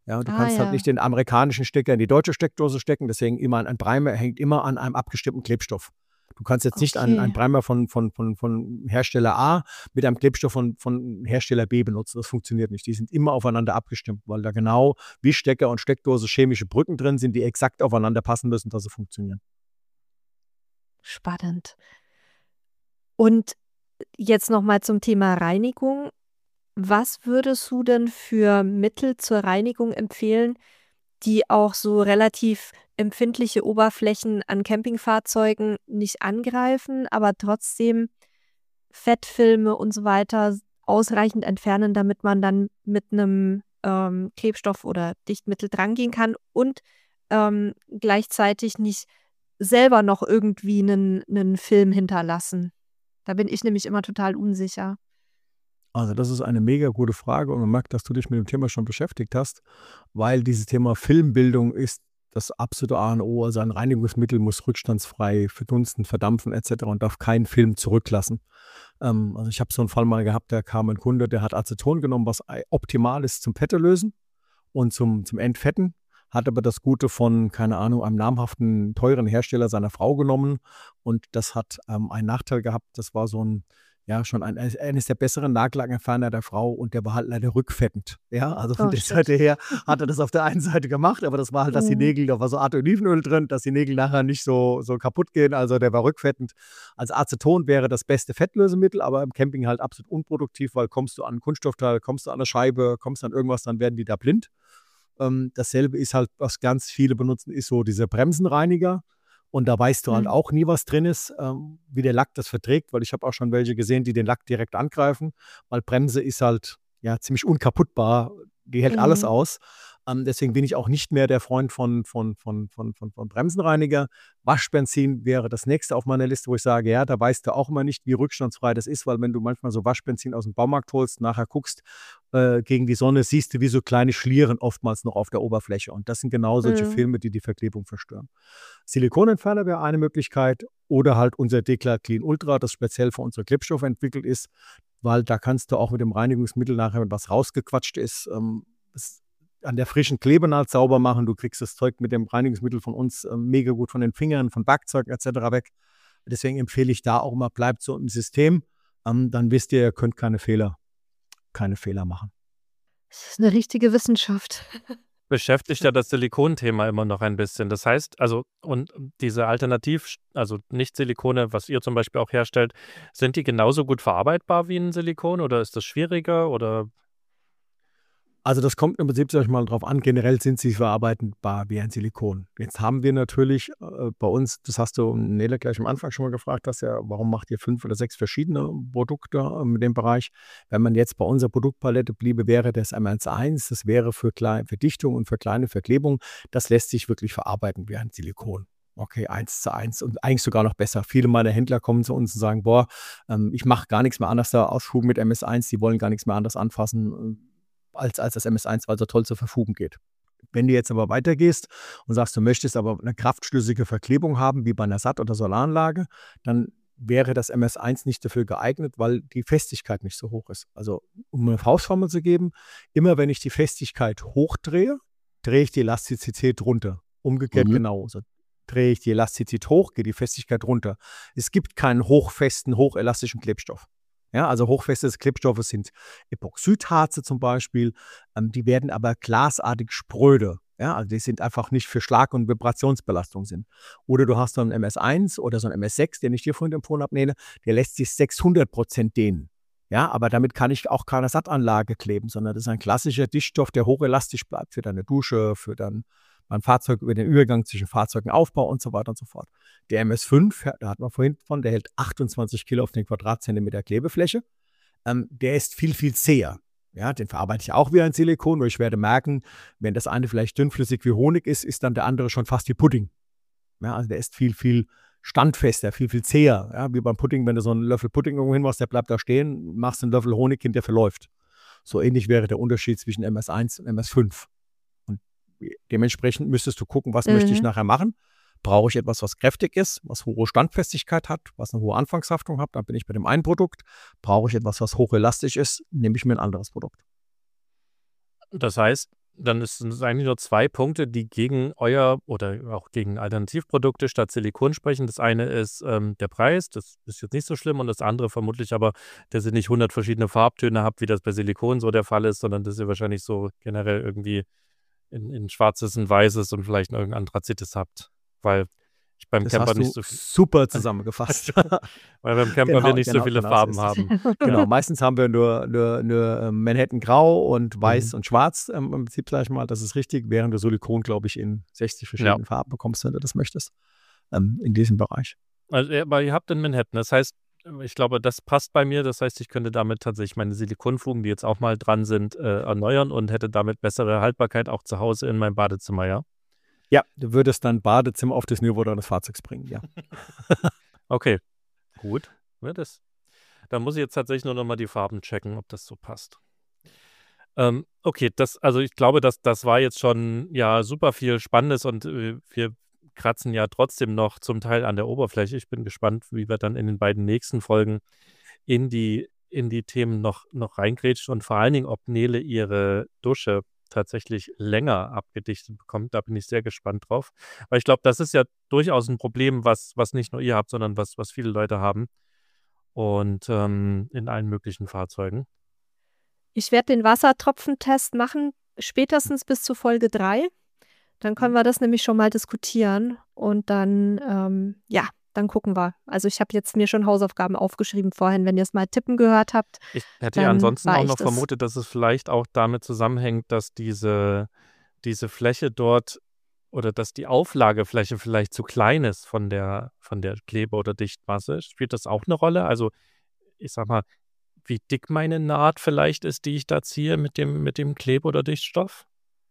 Ja, du Ah kannst halt ja, nicht den amerikanischen Stecker in die deutsche Steckdose stecken, deswegen ein Primer hängt immer an einem abgestimmten Klebstoff. Du kannst jetzt nicht einen okay. Primer von Hersteller A mit einem Klebstoff von Hersteller B benutzen. Das funktioniert nicht. Die sind immer aufeinander abgestimmt, weil da genau wie Stecker und Steckdose chemische Brücken drin sind, die exakt aufeinander passen müssen, dass sie funktionieren. Spannend. Und jetzt nochmal zum Thema Reinigung. Was würdest du denn für Mittel zur Reinigung empfehlen, die auch so relativ empfindliche Oberflächen an Campingfahrzeugen nicht angreifen, aber trotzdem Fettfilme und so weiter ausreichend entfernen, damit man dann mit einem Klebstoff oder Dichtmittel drangehen kann und gleichzeitig nicht selber noch irgendwie einen Film hinterlassen? Da bin ich nämlich immer total unsicher. Also das ist eine mega gute Frage und man merkt, dass du dich mit dem Thema schon beschäftigt hast, weil dieses Thema Filmbildung ist das absolute A und O. Also ein Reinigungsmittel muss rückstandsfrei verdunsten, verdampfen etc. und darf keinen Film zurücklassen. Also ich habe so einen Fall mal gehabt, da kam ein Kunde, der hat Aceton genommen, was optimal ist zum Fette lösen und zum Entfetten, hat aber das Gute von, keine Ahnung, einem namhaften, teuren Hersteller seiner Frau genommen und das hat einen Nachteil gehabt, das war so ein, ja, schon eines der besseren Nagellackentferner der Frau und der war halt leider rückfettend. Ja, also von Oh der shit. Seite her hat er das auf der einen Seite gemacht, aber das war halt, dass die Nägel, da war so Art Olivenöl drin, dass die Nägel nachher nicht so kaputt gehen, also der war rückfettend. Also Aceton wäre das beste Fettlösemittel, aber im Camping halt absolut unproduktiv, weil kommst du an einen Kunststoffteil, kommst du an eine Scheibe, kommst du an irgendwas, dann werden die da blind. Dasselbe ist halt, was ganz viele benutzen, ist so dieser Bremsenreiniger. Und da weißt du halt auch nie, was drin ist, wie der Lack das verträgt, weil ich habe auch schon welche gesehen, die den Lack direkt angreifen, weil Bremse ist halt ja ziemlich unkaputtbar, die hält alles aus. Deswegen bin ich auch nicht mehr der Freund von Bremsenreiniger. Waschbenzin wäre das nächste auf meiner Liste, wo ich sage, ja, da weißt du auch immer nicht, wie rückstandsfrei das ist, weil wenn du manchmal so Waschbenzin aus dem Baumarkt holst, nachher guckst gegen die Sonne, siehst du wie so kleine Schlieren oftmals noch auf der Oberfläche. Und das sind genau solche Filme, die die Verklebung verstören. Silikonentferner wäre eine Möglichkeit oder halt unser Declar Clean Ultra, das speziell für unsere Klebstoffe entwickelt ist, weil da kannst du auch mit dem Reinigungsmittel nachher, wenn was rausgequatscht ist, an der frischen Klebenaht sauber machen. Du kriegst das Zeug mit dem Reinigungsmittel von uns mega gut von den Fingern, von Werkzeug etc. weg. Deswegen empfehle ich da auch immer, bleibt so im System. Dann wisst ihr könnt keine Fehler machen. Das ist eine richtige Wissenschaft. Beschäftigt ja das Silikonthema immer noch ein bisschen. Das heißt, also, und diese also nicht Silikone, was ihr zum Beispiel auch herstellt, sind die genauso gut verarbeitbar wie ein Silikon oder ist das schwieriger oder? Also das kommt im Prinzip, sag ich mal, drauf an. Generell sind sie verarbeitbar wie ein Silikon. Jetzt haben wir natürlich bei uns, das hast du Nele gleich am Anfang schon mal gefragt, dass ja, warum macht ihr 5 oder 6 verschiedene Produkte in dem Bereich? Wenn man jetzt bei unserer Produktpalette bliebe, wäre das MS1, das wäre für Dichtung und für kleine Verklebung, das lässt sich wirklich verarbeiten wie ein Silikon. Okay, 1:1 und eigentlich sogar noch besser. Viele meiner Händler kommen zu uns und sagen, boah, ich mache gar nichts mehr anders da ausschub mit MS1, die wollen gar nichts mehr anders anfassen als das MS1, weil so toll zur Verfügung geht. Wenn du jetzt aber weitergehst und sagst, du möchtest aber eine kraftschlüssige Verklebung haben, wie bei einer SAT- oder Solaranlage, dann wäre das MS1 nicht dafür geeignet, weil die Festigkeit nicht so hoch ist. Also um eine Faustformel zu geben, immer wenn ich die Festigkeit hochdrehe, drehe ich die Elastizität runter. Umgekehrt genauso. Drehe ich die Elastizität hoch, geht die Festigkeit runter. Es gibt keinen hochfesten, hochelastischen Klebstoff. Ja, also hochfeste Klebstoffe sind Epoxidharze zum Beispiel, die werden aber glasartig spröde. Ja, also die sind einfach nicht für Schlag- und Vibrationsbelastung sind. Oder du hast so einen MS1 oder so einen MS6, den ich dir vorhin empfohlen habe, Nele, der lässt sich 600% dehnen. Ja, aber damit kann ich auch keine SAT-Anlage kleben, sondern das ist ein klassischer Dichtstoff, der hochelastisch bleibt für deine Dusche, für dein Fahrzeug, über den Übergang zwischen Fahrzeugenaufbau und so weiter und so fort. Der MS5, da hatten wir vorhin von, der hält 28 Kilo auf den Quadratzentimeter Klebefläche. Der ist viel, viel zäher. Ja, den verarbeite ich auch wie ein Silikon, weil ich werde merken, wenn das eine vielleicht dünnflüssig wie Honig ist, ist dann der andere schon fast wie Pudding. Ja, also der ist viel, viel standfester, viel, viel zäher. Ja, wie beim Pudding, wenn du so einen Löffel Pudding irgendwo hinmachst, der bleibt da stehen, machst einen Löffel Honig hin, der verläuft. So ähnlich wäre der Unterschied zwischen MS1 und MS5. Und dementsprechend müsstest du gucken, was möchte ich nachher machen. Brauche ich etwas, was kräftig ist, was hohe Standfestigkeit hat, was eine hohe Anfangshaftung hat, dann bin ich bei dem einen Produkt. Brauche ich etwas, was hochelastisch ist, nehme ich mir ein anderes Produkt. Das heißt, dann sind es eigentlich nur 2 Punkte, die gegen euer oder auch gegen Alternativprodukte statt Silikon sprechen. Das eine ist der Preis, das ist jetzt nicht so schlimm. Und das andere vermutlich aber, dass ihr nicht 100 verschiedene Farbtöne habt, wie das bei Silikon so der Fall ist, sondern dass ihr wahrscheinlich so generell irgendwie in schwarzes und weißes und vielleicht noch irgendein Anthrazithes habt. Weil ich beim Das Camper hast nicht du so viel, super zusammengefasst. weil beim Camper wir nicht so viele Genau so Farben ist es. haben. Genau, meistens haben wir nur Manhattan Grau und Weiß Mhm. und Schwarz im Prinzip, sag ich mal, das ist richtig, während du Silikon, glaube ich, in 60 verschiedenen Farben bekommst, wenn du das möchtest, in diesem Bereich. Also, aber ihr habt in Manhattan. Das heißt, ich glaube, das passt bei mir. Das heißt, ich könnte damit tatsächlich meine Silikonfugen, die jetzt auch mal dran sind, erneuern und hätte damit bessere Haltbarkeit auch zu Hause in meinem Badezimmer, ja? Ja, du würdest dein Badezimmer auf das Niveau deines Fahrzeugs bringen, ja. Okay, gut. Ja, dann muss ich jetzt tatsächlich nur noch mal die Farben checken, ob das so passt. Okay, also ich glaube, das war jetzt schon ja super viel Spannendes und wir kratzen ja trotzdem noch zum Teil an der Oberfläche. Ich bin gespannt, wie wir dann in den beiden nächsten Folgen in die Themen noch reingrätschen und vor allen Dingen, ob Nele ihre Dusche tatsächlich länger abgedichtet bekommt. Da bin ich sehr gespannt drauf. Weil ich glaube, das ist ja durchaus ein Problem, was nicht nur ihr habt, sondern was viele Leute haben und in allen möglichen Fahrzeugen. Ich werde den Wassertropfentest machen, spätestens bis zu Folge 3. Dann können wir das nämlich schon mal diskutieren und dann, dann gucken wir. Also ich habe jetzt mir schon Hausaufgaben aufgeschrieben vorhin, wenn ihr es mal tippen gehört habt. Ich hätte ja Dann ansonsten war auch ich noch das. vermutet, dass es vielleicht auch damit zusammenhängt, dass diese Fläche dort oder dass die Auflagefläche vielleicht zu klein ist von der Klebe- oder Dichtmasse. Spielt das auch eine Rolle? Also ich sag mal, wie dick meine Naht vielleicht ist, die ich da ziehe mit dem Klebe- oder Dichtstoff?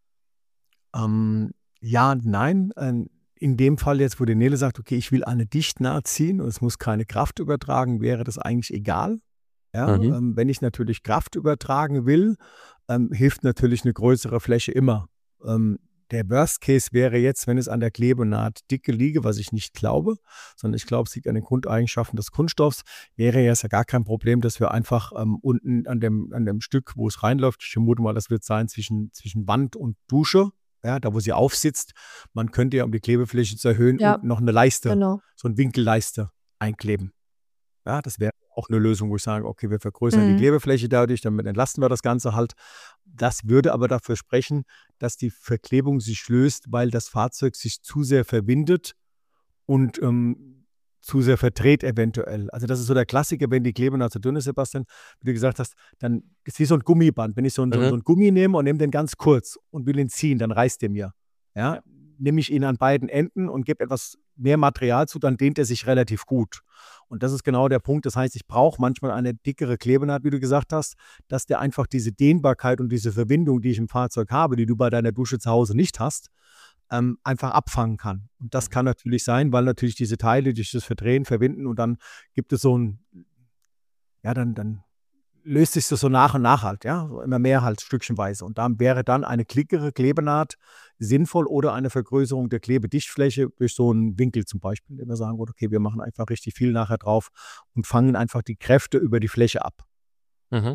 Ja, nein. In dem Fall jetzt, wo die Nele sagt, okay, ich will eine Dichtnaht ziehen und es muss keine Kraft übertragen, wäre das eigentlich egal. Ja, Mhm. wenn ich natürlich Kraft übertragen will, hilft natürlich eine größere Fläche immer. Der Worst Case wäre jetzt, wenn es an der Klebenaht dicke liege, was ich nicht glaube, sondern ich glaube, es liegt an den Grundeigenschaften des Kunststoffs, wäre ja gar kein Problem, dass wir einfach unten an dem Stück, wo es reinläuft, ich vermute mal, das wird sein zwischen Wand und Dusche, ja, da wo sie aufsitzt, man könnte ja, um die Klebefläche zu erhöhen, Ja, unten noch eine Leiste, genau. so eine Winkelleiste einkleben. Ja, das wäre auch eine Lösung, wo ich sage, okay, wir vergrößern die Mhm. Klebefläche dadurch, damit entlasten wir das Ganze halt. Das würde aber dafür sprechen, dass die Verklebung sich löst, weil das Fahrzeug sich zu sehr verwindet und zu sehr verdreht eventuell. Also das ist so der Klassiker, wenn die Klebenaht zu dünn ist, Sebastian, wie du gesagt hast, dann ist wie so ein Gummiband. Wenn ich so Mhm. ein Gummi nehme und nehme den ganz kurz und will ihn ziehen, dann reißt der mir. Ja? Nehme ich ihn an beiden Enden und gebe etwas mehr Material zu, dann dehnt er sich relativ gut. Und das ist genau der Punkt. Das heißt, ich brauche manchmal eine dickere Klebenaht, wie du gesagt hast, dass der einfach diese Dehnbarkeit und diese Verbindung, die ich im Fahrzeug habe, die du bei deiner Dusche zu Hause nicht hast, einfach abfangen kann. Und das kann natürlich sein, weil natürlich diese Teile durch das Verdrehen verbinden und dann gibt es so ein, ja, dann löst sich das so nach und nach halt, ja, so immer mehr halt stückchenweise. Und dann wäre dann eine klickere Klebenaht sinnvoll oder eine Vergrößerung der Klebedichtfläche durch so einen Winkel zum Beispiel, wenn wir sagen, gut, okay, wir machen einfach richtig viel nachher drauf und fangen einfach die Kräfte über die Fläche ab. Mhm.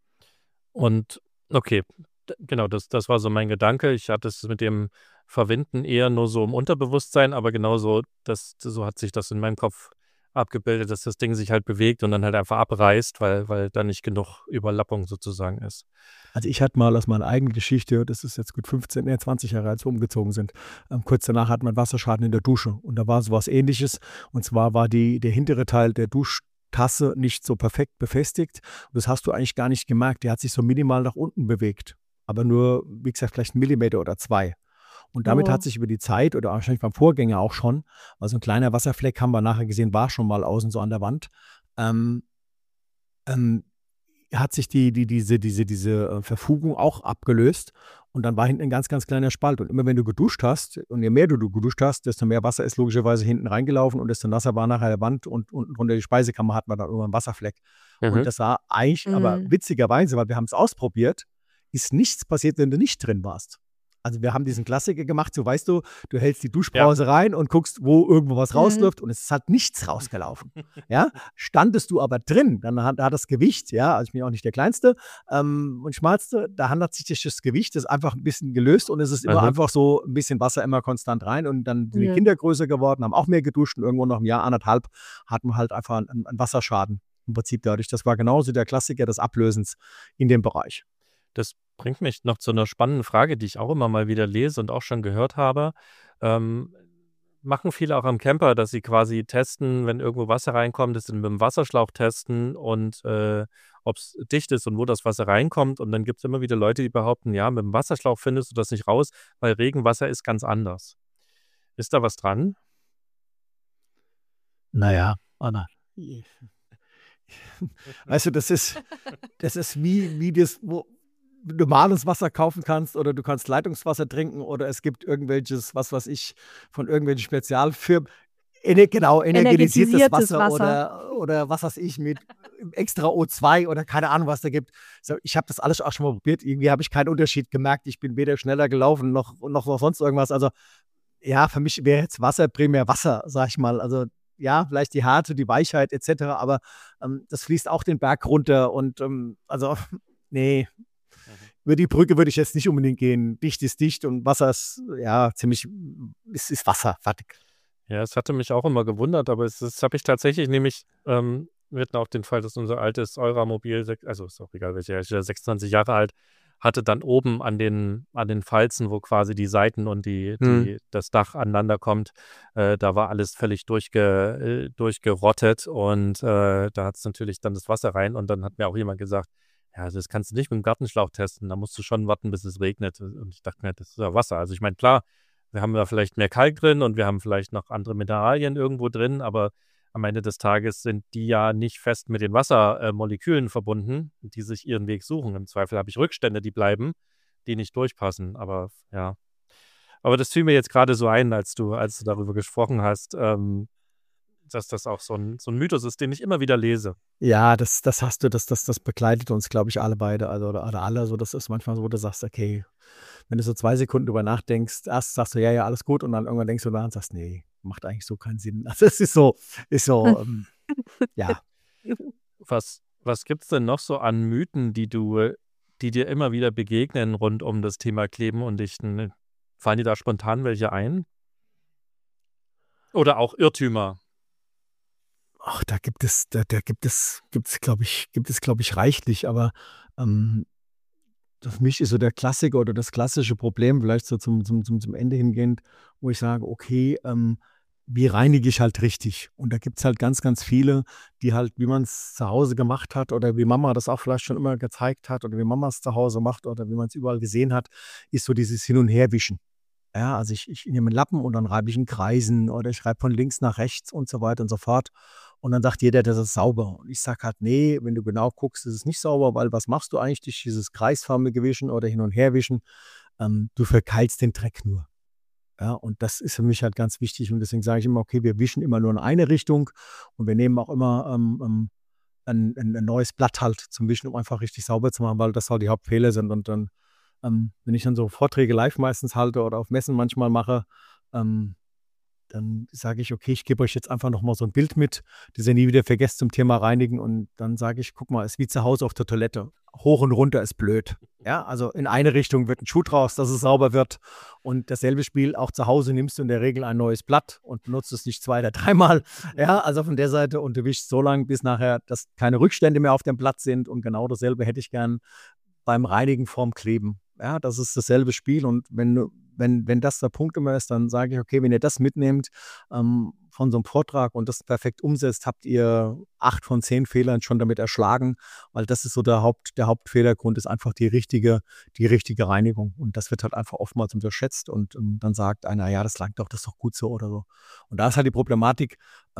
Und okay, genau, das war so mein Gedanke. Ich hatte es mit dem Verwinden eher nur so im Unterbewusstsein, aber genauso, so hat sich das in meinem Kopf abgebildet, dass das Ding sich halt bewegt und dann halt einfach abreißt, weil da nicht genug Überlappung sozusagen ist. Also ich hatte mal aus meiner eigenen Geschichte, das ist jetzt gut 20 Jahre, als wir umgezogen sind, kurz danach hatten wir einen Wasserschaden in der Dusche und da war sowas Ähnliches und zwar war der hintere Teil der Duschtasse nicht so perfekt befestigt und das hast du eigentlich gar nicht gemerkt, der hat sich so minimal nach unten bewegt, aber nur, wie gesagt, vielleicht 1 Millimeter oder 2. Und damit hat Oh. sich über die Zeit oder wahrscheinlich beim Vorgänger auch schon, also ein kleiner Wasserfleck haben wir nachher gesehen, war schon mal außen so an der Wand, ähm, hat sich diese Verfugung auch abgelöst und dann war hinten ein ganz, ganz kleiner Spalt. Und immer wenn du geduscht hast und je mehr du geduscht hast, desto mehr Wasser ist logischerweise hinten reingelaufen und desto nasser war nachher der Wand und unten drunter die Speisekammer hat man dann irgendwann einen Wasserfleck. Und Mhm. das war eigentlich, aber Mhm. witzigerweise, weil wir haben es ausprobiert, ist nichts passiert, wenn du nicht drin warst. Also wir haben diesen Klassiker gemacht, so weißt du hältst die Duschbrause rein und guckst, wo irgendwo was rausläuft und es ist halt nichts rausgelaufen. Ja? Standest du aber drin, dann hat das Gewicht, ja, also ich bin auch nicht der Kleinste und Schmalste, da handelt sich das Gewicht, das ist einfach ein bisschen gelöst und es ist immer einfach so ein bisschen Wasser immer konstant rein und dann sind die Kinder größer geworden, haben auch mehr geduscht und irgendwo nach einem Jahr, 1,5 hatten wir halt einfach einen Wasserschaden im Prinzip dadurch. Das war genauso der Klassiker des Ablösens in dem Bereich. Das bringt mich noch zu einer spannenden Frage, die ich auch immer mal wieder lese und auch schon gehört habe. Machen viele auch am Camper, dass sie quasi testen, wenn irgendwo Wasser reinkommt, das mit dem Wasserschlauch testen und ob es dicht ist und wo das Wasser reinkommt. Und dann gibt es immer wieder Leute, die behaupten, ja, mit dem Wasserschlauch findest du das nicht raus, weil Regenwasser ist ganz anders. Ist da was dran? Naja, Anna. Weißt du, das ist wie das, wo normales Wasser kaufen kannst oder du kannst Leitungswasser trinken oder es gibt irgendwelches, was weiß ich, von irgendwelchen Spezialfirmen, energetisiertes Wasser. Oder was weiß ich, mit extra O2 oder keine Ahnung, was da gibt. So, ich habe das alles auch schon mal probiert. Irgendwie habe ich keinen Unterschied gemerkt. Ich bin weder schneller gelaufen noch sonst irgendwas. Also ja, für mich wäre jetzt Wasser primär Wasser, sag ich mal. Also ja, vielleicht die Härte, die Weichheit etc., aber das fließt auch den Berg runter und also nee, über die Brücke würde ich jetzt nicht unbedingt gehen. Dicht ist dicht und Wasser ist ja ziemlich, ist Wasser, fertig. Ja, es hatte mich auch immer gewundert, aber das habe ich tatsächlich nämlich, wir hatten auch den Fall, dass unser altes Euramobil, also ist auch egal welcher, 26 Jahre alt, hatte dann oben an den Falzen, wo quasi die Seiten und das Dach aneinander kommt, da war alles völlig durchgerottet und da hat es natürlich dann das Wasser rein und dann hat mir auch jemand gesagt, ja, das kannst du nicht mit dem Gartenschlauch testen, da musst du schon warten, bis es regnet. Und ich dachte mir, das ist ja Wasser. Also ich meine, klar, wir haben da vielleicht mehr Kalk drin und wir haben vielleicht noch andere Mineralien irgendwo drin, aber am Ende des Tages sind die ja nicht fest mit den Wassermolekülen verbunden, die sich ihren Weg suchen. Im Zweifel habe ich Rückstände, die bleiben, die nicht durchpassen. Aber ja. Aber das fiel mir jetzt gerade so ein, als du darüber gesprochen hast, dass das auch so ein Mythos ist, den ich immer wieder lese. Ja, das hast du, das begleitet uns, glaube ich, alle beide, also oder alle. So, das ist manchmal so, wo du sagst, okay, wenn du so 2 Sekunden drüber nachdenkst, erst sagst du, ja, alles gut, und dann irgendwann denkst du nach und sagst, nee, macht eigentlich so keinen Sinn. Also es ist so, ja. Was gibt es denn noch so an Mythen, die dir immer wieder begegnen rund um das Thema Kleben und Dichten? Fallen dir da spontan welche ein? Oder auch Irrtümer? Ach, da gibt es, glaube ich, reichlich, aber für mich ist so der Klassiker oder das klassische Problem, vielleicht so zum Ende hingehend, wo ich sage, okay, wie reinige ich halt richtig? Und da gibt es halt ganz, ganz viele, die halt, wie man es zu Hause gemacht hat oder wie Mama das auch vielleicht schon immer gezeigt hat oder wie Mama es zu Hause macht oder wie man es überall gesehen hat, ist so dieses Hin- und Herwischen. Ja, also ich nehme einen Lappen und dann reibe ich in Kreisen oder ich reibe von links nach rechts und so weiter und so fort. Und dann sagt jeder, das ist sauber. Und ich sage halt, nee, wenn du genau guckst, ist es nicht sauber, weil was machst du eigentlich durch dieses kreisförmige Wischen oder Hin- und Herwischen? Du verkeilst den Dreck nur. Ja, und das ist für mich halt ganz wichtig. Und deswegen sage ich immer, okay, wir wischen immer nur in eine Richtung und wir nehmen auch immer ein neues Blatt halt zum Wischen, um einfach richtig sauber zu machen, weil das halt die Hauptfehler sind. Und dann wenn ich dann so Vorträge live meistens halte oder auf Messen manchmal mache, dann sage ich, okay, ich gebe euch jetzt einfach nochmal so ein Bild mit, das ihr nie wieder vergesst zum Thema Reinigen. Und dann sage ich, guck mal, es ist wie zu Hause auf der Toilette. Hoch und runter ist blöd. Ja, also in eine Richtung wird ein Schuh draus, dass es sauber wird. Und dasselbe Spiel, auch zu Hause nimmst du in der Regel ein neues Blatt und benutzt es nicht 2 oder 3 Mal. Ja, also von der Seite, und du wischst so lange, bis nachher, dass keine Rückstände mehr auf dem Blatt sind. Und genau dasselbe hätte ich gern beim Reinigen vorm Kleben. Ja, das ist dasselbe Spiel und wenn das der Punkt immer ist, dann sage ich, okay, wenn ihr das mitnehmt von so einem Vortrag und das perfekt umsetzt, habt ihr 8 von 10 Fehlern schon damit erschlagen, weil das ist so der Hauptfehlergrund ist einfach die richtige Reinigung und das wird halt einfach oftmals unterschätzt und dann sagt einer, ja, das langt doch, das ist doch gut so oder so. Und da ist halt die Problematik,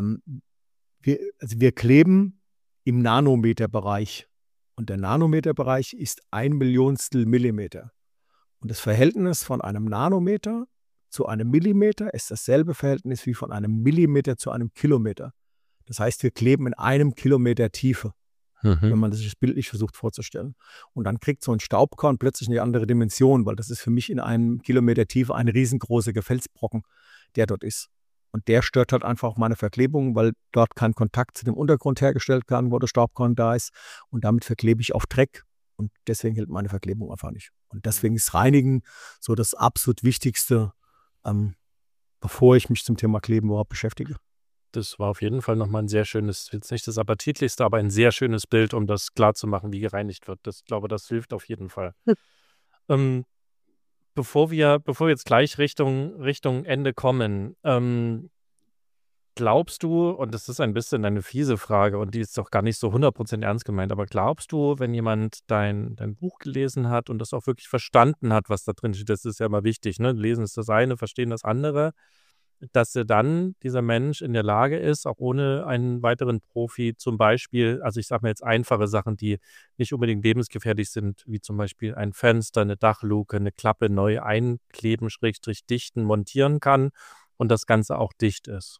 wir kleben im Nanometerbereich. Und der Nanometerbereich ist 1 Millionstel Millimeter. Und das Verhältnis von einem Nanometer zu einem Millimeter ist dasselbe Verhältnis wie von einem Millimeter zu einem Kilometer. Das heißt, wir kleben in 1 Kilometer Tiefe. wenn man sich das bildlich versucht vorzustellen. Und dann kriegt so ein Staubkorn plötzlich eine andere Dimension, weil das ist für mich in einem Kilometer Tiefe ein riesengroßer Gefelsbrocken, der dort ist. Und der stört halt einfach meine Verklebung, weil dort kein Kontakt zu dem Untergrund hergestellt kann, wo das Staubkorn da ist. Und damit verklebe ich auf Dreck. Und deswegen hält meine Verklebung einfach nicht. Und deswegen ist Reinigen so das absolut Wichtigste, bevor ich mich zum Thema Kleben überhaupt beschäftige. Das war auf jeden Fall nochmal ein sehr schönes, jetzt nicht das appetitlichste, aber ein sehr schönes Bild, um das klarzumachen, wie gereinigt wird. Ich glaube, das hilft auf jeden Fall. Ähm, bevor wir jetzt gleich Richtung Ende kommen, glaubst du, und das ist ein bisschen eine fiese Frage und die ist doch gar nicht so 100% ernst gemeint, aber glaubst du, wenn jemand dein Buch gelesen hat und das auch wirklich verstanden hat, was da drin steht, das ist ja immer wichtig, ne? Lesen ist das eine, verstehen das andere, dass dieser Mensch in der Lage ist, auch ohne einen weiteren Profi zum Beispiel, also ich sage mal jetzt einfache Sachen, die nicht unbedingt lebensgefährlich sind, wie zum Beispiel ein Fenster, eine Dachluke, eine Klappe neu einkleben, dichten, montieren kann und das Ganze auch dicht ist?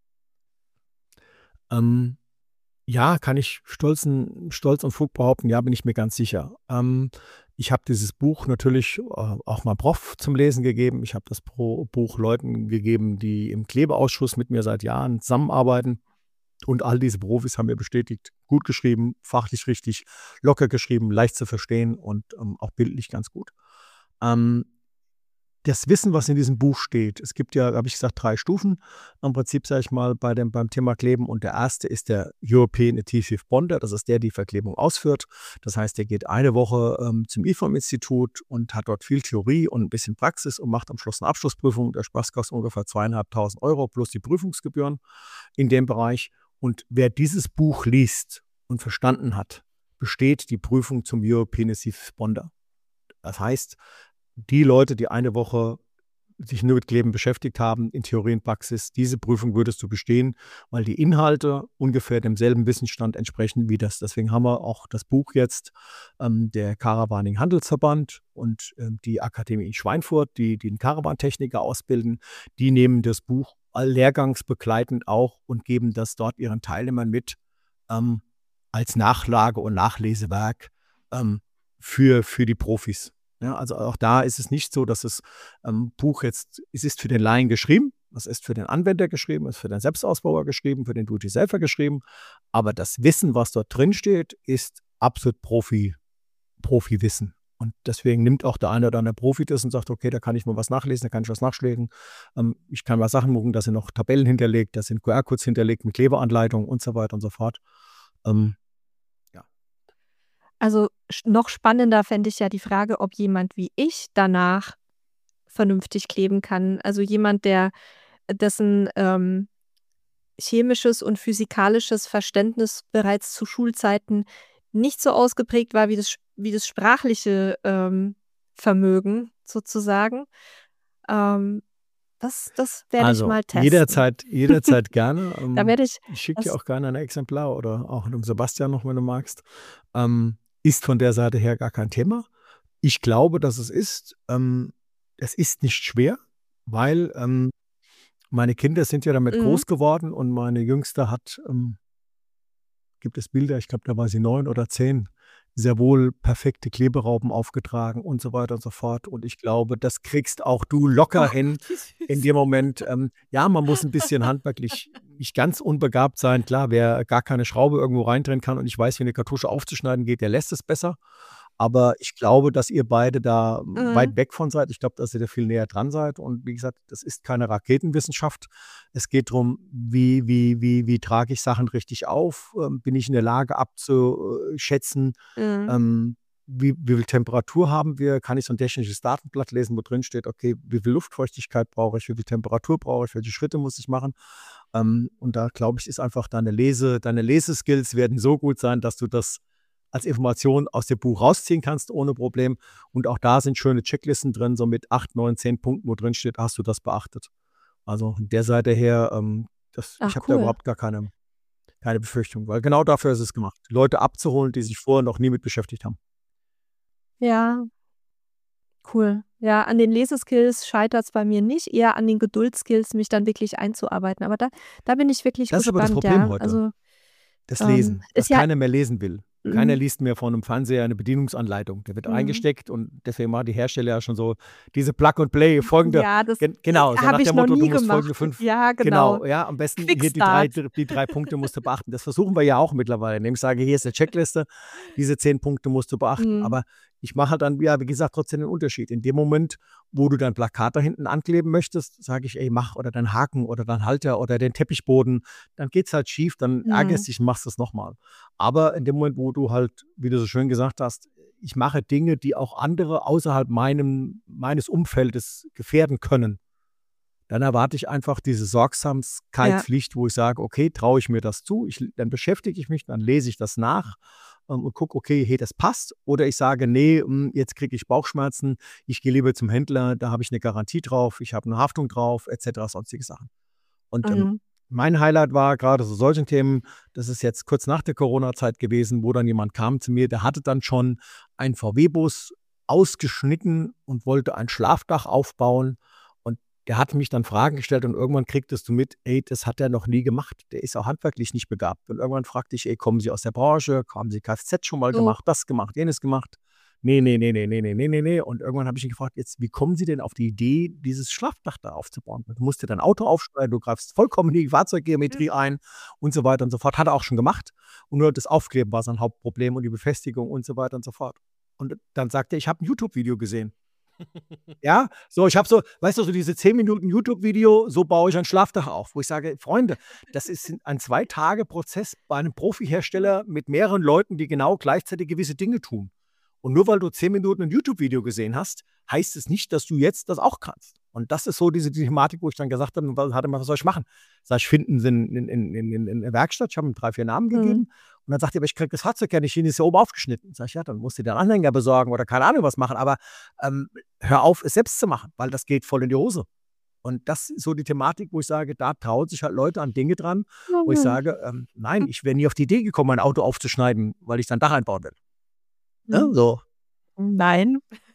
Ja, kann ich stolz und Fug behaupten, ja, bin ich mir ganz sicher. Ich habe dieses Buch natürlich auch mal Prof zum Lesen gegeben. Ich habe das Buch Leuten gegeben, die im Klebeausschuss mit mir seit Jahren zusammenarbeiten. Und all diese Profis haben mir bestätigt, gut geschrieben, fachlich richtig, locker geschrieben, leicht zu verstehen und auch bildlich ganz gut. Das Wissen, was in diesem Buch steht, es gibt ja, habe ich gesagt, 3 Stufen im Prinzip, sage ich mal, beim Thema Kleben. Und der erste ist der European Adhesive Bonder, das ist der, die Verklebung ausführt. Das heißt, der geht eine Woche zum IFOM-Institut und hat dort viel Theorie und ein bisschen Praxis und macht am Schluss eine Abschlussprüfung. Der Spaß kostet ungefähr 2.500 € plus die Prüfungsgebühren in dem Bereich. Und wer dieses Buch liest und verstanden hat, besteht die Prüfung zum European Adhesive Bonder. Das heißt, die Leute, die eine Woche sich nur mit Kleben beschäftigt haben, in Theorie und Praxis, diese Prüfung würdest du bestehen, weil die Inhalte ungefähr demselben Wissensstand entsprechen wie das. Deswegen haben wir auch das Buch jetzt, der Caravaning Handelsverband und die Akademie Schweinfurt, die den Caravantechniker ausbilden, die nehmen das Buch lehrgangsbegleitend auch und geben das dort ihren Teilnehmern mit als Nachlage und Nachlesewerk für die Profis. Ja, also auch da ist es nicht so, dass das Buch jetzt, es ist für den Laien geschrieben, es ist für den Anwender geschrieben, es ist für den Selbstausbauer geschrieben, für den Do-it-yourselfer geschrieben, aber das Wissen, was dort drin steht, ist absolut Profi-Wissen. Und deswegen nimmt auch der eine oder andere Profi das und sagt, okay, da kann ich mal was nachlesen, da kann ich was nachschlagen. Ich kann mal Sachen machen, da sind noch Tabellen hinterlegt, da sind QR-Codes hinterlegt mit Klebeanleitungen und so weiter und so fort. Also noch spannender fände ich ja die Frage, ob jemand wie ich danach vernünftig kleben kann. Also jemand, dessen chemisches und physikalisches Verständnis bereits zu Schulzeiten nicht so ausgeprägt war wie das sprachliche Vermögen sozusagen. Das werde ich mal testen. Jederzeit gerne. Da werde ich schicke dir auch gerne ein Exemplar oder auch dem Sebastian noch, wenn du magst. Ist von der Seite her gar kein Thema. Ich glaube, dass es ist. Es ist nicht schwer, weil meine Kinder sind ja damit groß geworden und meine Jüngste hat, gibt es Bilder, ich glaube, da war sie 9 oder 10, sehr wohl perfekte Kleberauben aufgetragen und so weiter und so fort. Und ich glaube, das kriegst auch du locker hin in dem Moment. Ja, man muss ein bisschen handwerklich nicht ganz unbegabt sein. Klar, wer gar keine Schraube irgendwo reindrehen kann und ich weiß, wie eine Kartusche aufzuschneiden geht, der lässt es besser. Aber ich glaube, dass ihr beide da weit weg von seid. Ich glaube, dass ihr da viel näher dran seid. Und wie gesagt, das ist keine Raketenwissenschaft. Es geht darum, wie trage ich Sachen richtig auf? Bin ich in der Lage abzuschätzen, wie viel Temperatur haben wir? Kann ich so ein technisches Datenblatt lesen, wo drin steht, okay, wie viel Luftfeuchtigkeit brauche ich, wie viel Temperatur brauche ich, welche Schritte muss ich machen? Und da, glaube ich, ist einfach deine Leseskills werden so gut sein, dass du das als Information aus dem Buch rausziehen kannst, ohne Problem. Und auch da sind schöne Checklisten drin, so mit 8, 9, 10 Punkten, wo drin steht, hast du das beachtet. Also von der Seite her, ich habe da überhaupt gar keine Befürchtung, weil genau dafür ist es gemacht, Leute abzuholen, die sich vorher noch nie mit beschäftigt haben. Ja, cool. Ja, an den Leseskills scheitert es bei mir nicht, eher an den Geduldsskills, mich dann wirklich einzuarbeiten. Aber da bin ich wirklich Das ist aber gespannt, das Problem ja. heute. Also Das Lesen, dass ist ja keiner mehr lesen will. Keiner liest mehr von einem Fernseher eine Bedienungsanleitung. Der wird eingesteckt und deswegen machen die Hersteller ja schon so diese Plug-and-Play, folgende, Ja, das genau, so nach habe ich dem noch Motto, du nie musst folgende gemacht. 5, Ja, genau. genau, ja, am besten hier Quickstart. die 3 Punkte musst du beachten. Das versuchen wir ja auch mittlerweile, indem ich sage, hier ist eine Checkliste, diese 10 Punkte musst du beachten. Aber ich mache halt dann, ja, wie gesagt, trotzdem den Unterschied. In dem Moment, wo du dein Plakat da hinten ankleben möchtest, sage ich, ey, mach oder deinen Haken oder deinen Halter oder den Teppichboden, dann geht es halt schief, dann ärgerst dich und machst es nochmal. Aber in dem Moment, wo du halt, wie du so schön gesagt hast, ich mache Dinge, die auch andere außerhalb meines Umfeldes gefährden können, dann erwarte ich einfach diese Sorgsamkeitspflicht, wo ich sage, okay, traue ich mir das zu, dann beschäftige ich mich, dann lese ich das nach und gucke, okay, hey, das passt. Oder ich sage, nee, jetzt kriege ich Bauchschmerzen, ich gehe lieber zum Händler, da habe ich eine Garantie drauf, ich habe eine Haftung drauf, etc., sonstige Sachen. Und mein Highlight war gerade so solchen Themen, das ist jetzt kurz nach der Corona-Zeit gewesen, wo dann jemand kam zu mir, der hatte dann schon einen VW-Bus ausgeschnitten und wollte ein Schlafdach aufbauen. Und der hat mich dann Fragen gestellt und irgendwann kriegtest du mit, ey, das hat er noch nie gemacht. Der ist auch handwerklich nicht begabt. Und irgendwann fragte ich, ey, kommen Sie aus der Branche? Haben Sie Kfz schon mal gemacht? Das gemacht, jenes gemacht? Nee. Und irgendwann habe ich ihn gefragt, jetzt, wie kommen Sie denn auf die Idee, dieses Schlafdach da aufzubauen? Du musst dir dein Auto aufschneiden, du greifst vollkommen in die Fahrzeuggeometrie ein und so weiter und so fort. Hat er auch schon gemacht. Und nur das Aufkleben war sein Hauptproblem und die Befestigung und so weiter und so fort. Und dann sagte er, ich habe ein YouTube-Video gesehen. Ja, so, ich habe so, weißt du, so diese 10 Minuten YouTube-Video, so baue ich ein Schlafdach auf, wo ich sage, Freunde, das ist ein 2-Tage-Prozess bei einem Profihersteller mit mehreren Leuten, die genau gleichzeitig gewisse Dinge tun. Und nur weil du 10 Minuten ein YouTube-Video gesehen hast, heißt es nicht, dass du jetzt das auch kannst. Und das ist so diese Thematik, wo ich dann gesagt habe, was soll ich machen? Sag ich, finden Sie in der Werkstatt, ich habe ihm 3, 4 Namen gegeben. Und dann sagt er, aber ich kriege das Fahrzeug ja nicht hin, ist ja oben aufgeschnitten. Sag ich, ja, dann musst du dir einen Anhänger besorgen oder keine Ahnung was machen. Aber hör auf, es selbst zu machen, weil das geht voll in die Hose. Und das ist so die Thematik, wo ich sage, da trauen sich halt Leute an Dinge dran, wo ich sage, nein, ich wäre nie auf die Idee gekommen, mein Auto aufzuschneiden, weil ich dann Dach einbauen will. Ja, so. Nein.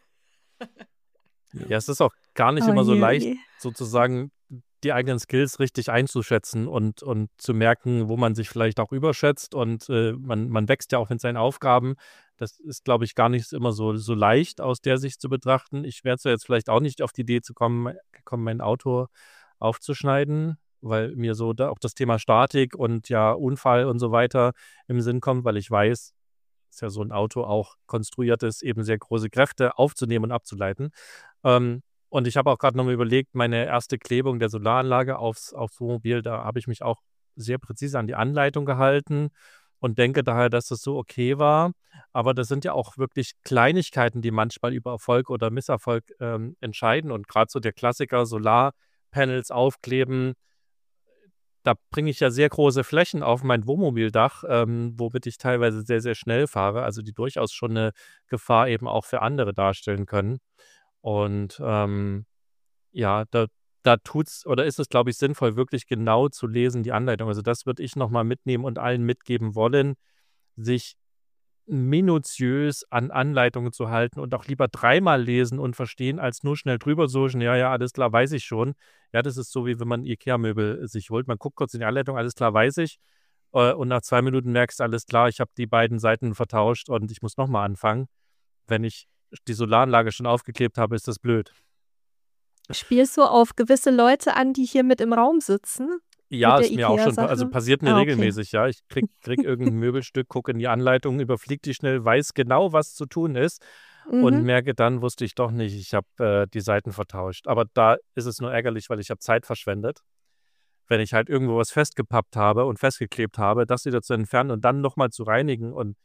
Ja, es ist auch gar nicht immer so leicht, sozusagen die eigenen Skills richtig einzuschätzen und zu merken, wo man sich vielleicht auch überschätzt. Und man wächst ja auch in seinen Aufgaben. Das ist, glaube ich, gar nicht immer so leicht aus der Sicht zu betrachten. Ich wäre zwar jetzt vielleicht auch nicht auf die Idee gekommen, mein Auto aufzuschneiden, weil mir so auch das Thema Statik und ja Unfall und so weiter im Sinn kommt, weil ich weiß, dass ja so ein Auto auch konstruiert ist, eben sehr große Kräfte aufzunehmen und abzuleiten. Und ich habe auch gerade noch mal überlegt, meine erste Klebung der Solaranlage aufs Wohnmobil, da habe ich mich auch sehr präzise an die Anleitung gehalten und denke daher, dass das so okay war. Aber das sind ja auch wirklich Kleinigkeiten, die manchmal über Erfolg oder Misserfolg entscheiden. Und gerade so der Klassiker, Solarpanels aufkleben, da bringe ich ja sehr große Flächen auf mein Wohnmobildach, womit ich teilweise sehr, sehr schnell fahre, also die durchaus schon eine Gefahr eben auch für andere darstellen können. Und ja, da tut's oder ist es, glaube ich, sinnvoll, wirklich genau zu lesen, die Anleitung. Also das würde ich nochmal mitnehmen und allen mitgeben wollen, sich minutiös an Anleitungen zu halten und auch lieber 3-mal lesen und verstehen, als nur schnell drüber suchen, ja, alles klar, weiß ich schon. Ja, das ist so, wie wenn man IKEA-Möbel sich holt. Man guckt kurz in die Anleitung, alles klar, weiß ich. Und nach 2 Minuten merkst du, alles klar, ich habe die beiden Seiten vertauscht und ich muss nochmal anfangen. Wenn ich die Solaranlage schon aufgeklebt habe, ist das blöd. Spielst du auf gewisse Leute an, die hier mit im Raum sitzen? Ja, Mit ist der mir auch schon, IKEA-Sache? also passiert mir Okay. regelmäßig, ja. Ich krieg irgendein Möbelstück, gucke in die Anleitung, überfliege die schnell, weiß genau, was zu tun ist und merke dann, wusste ich doch nicht, ich habe die Seiten vertauscht. Aber da ist es nur ärgerlich, weil ich habe Zeit verschwendet. Wenn ich halt irgendwo was festgepappt habe und festgeklebt habe, das wieder zu entfernen und dann nochmal zu reinigen und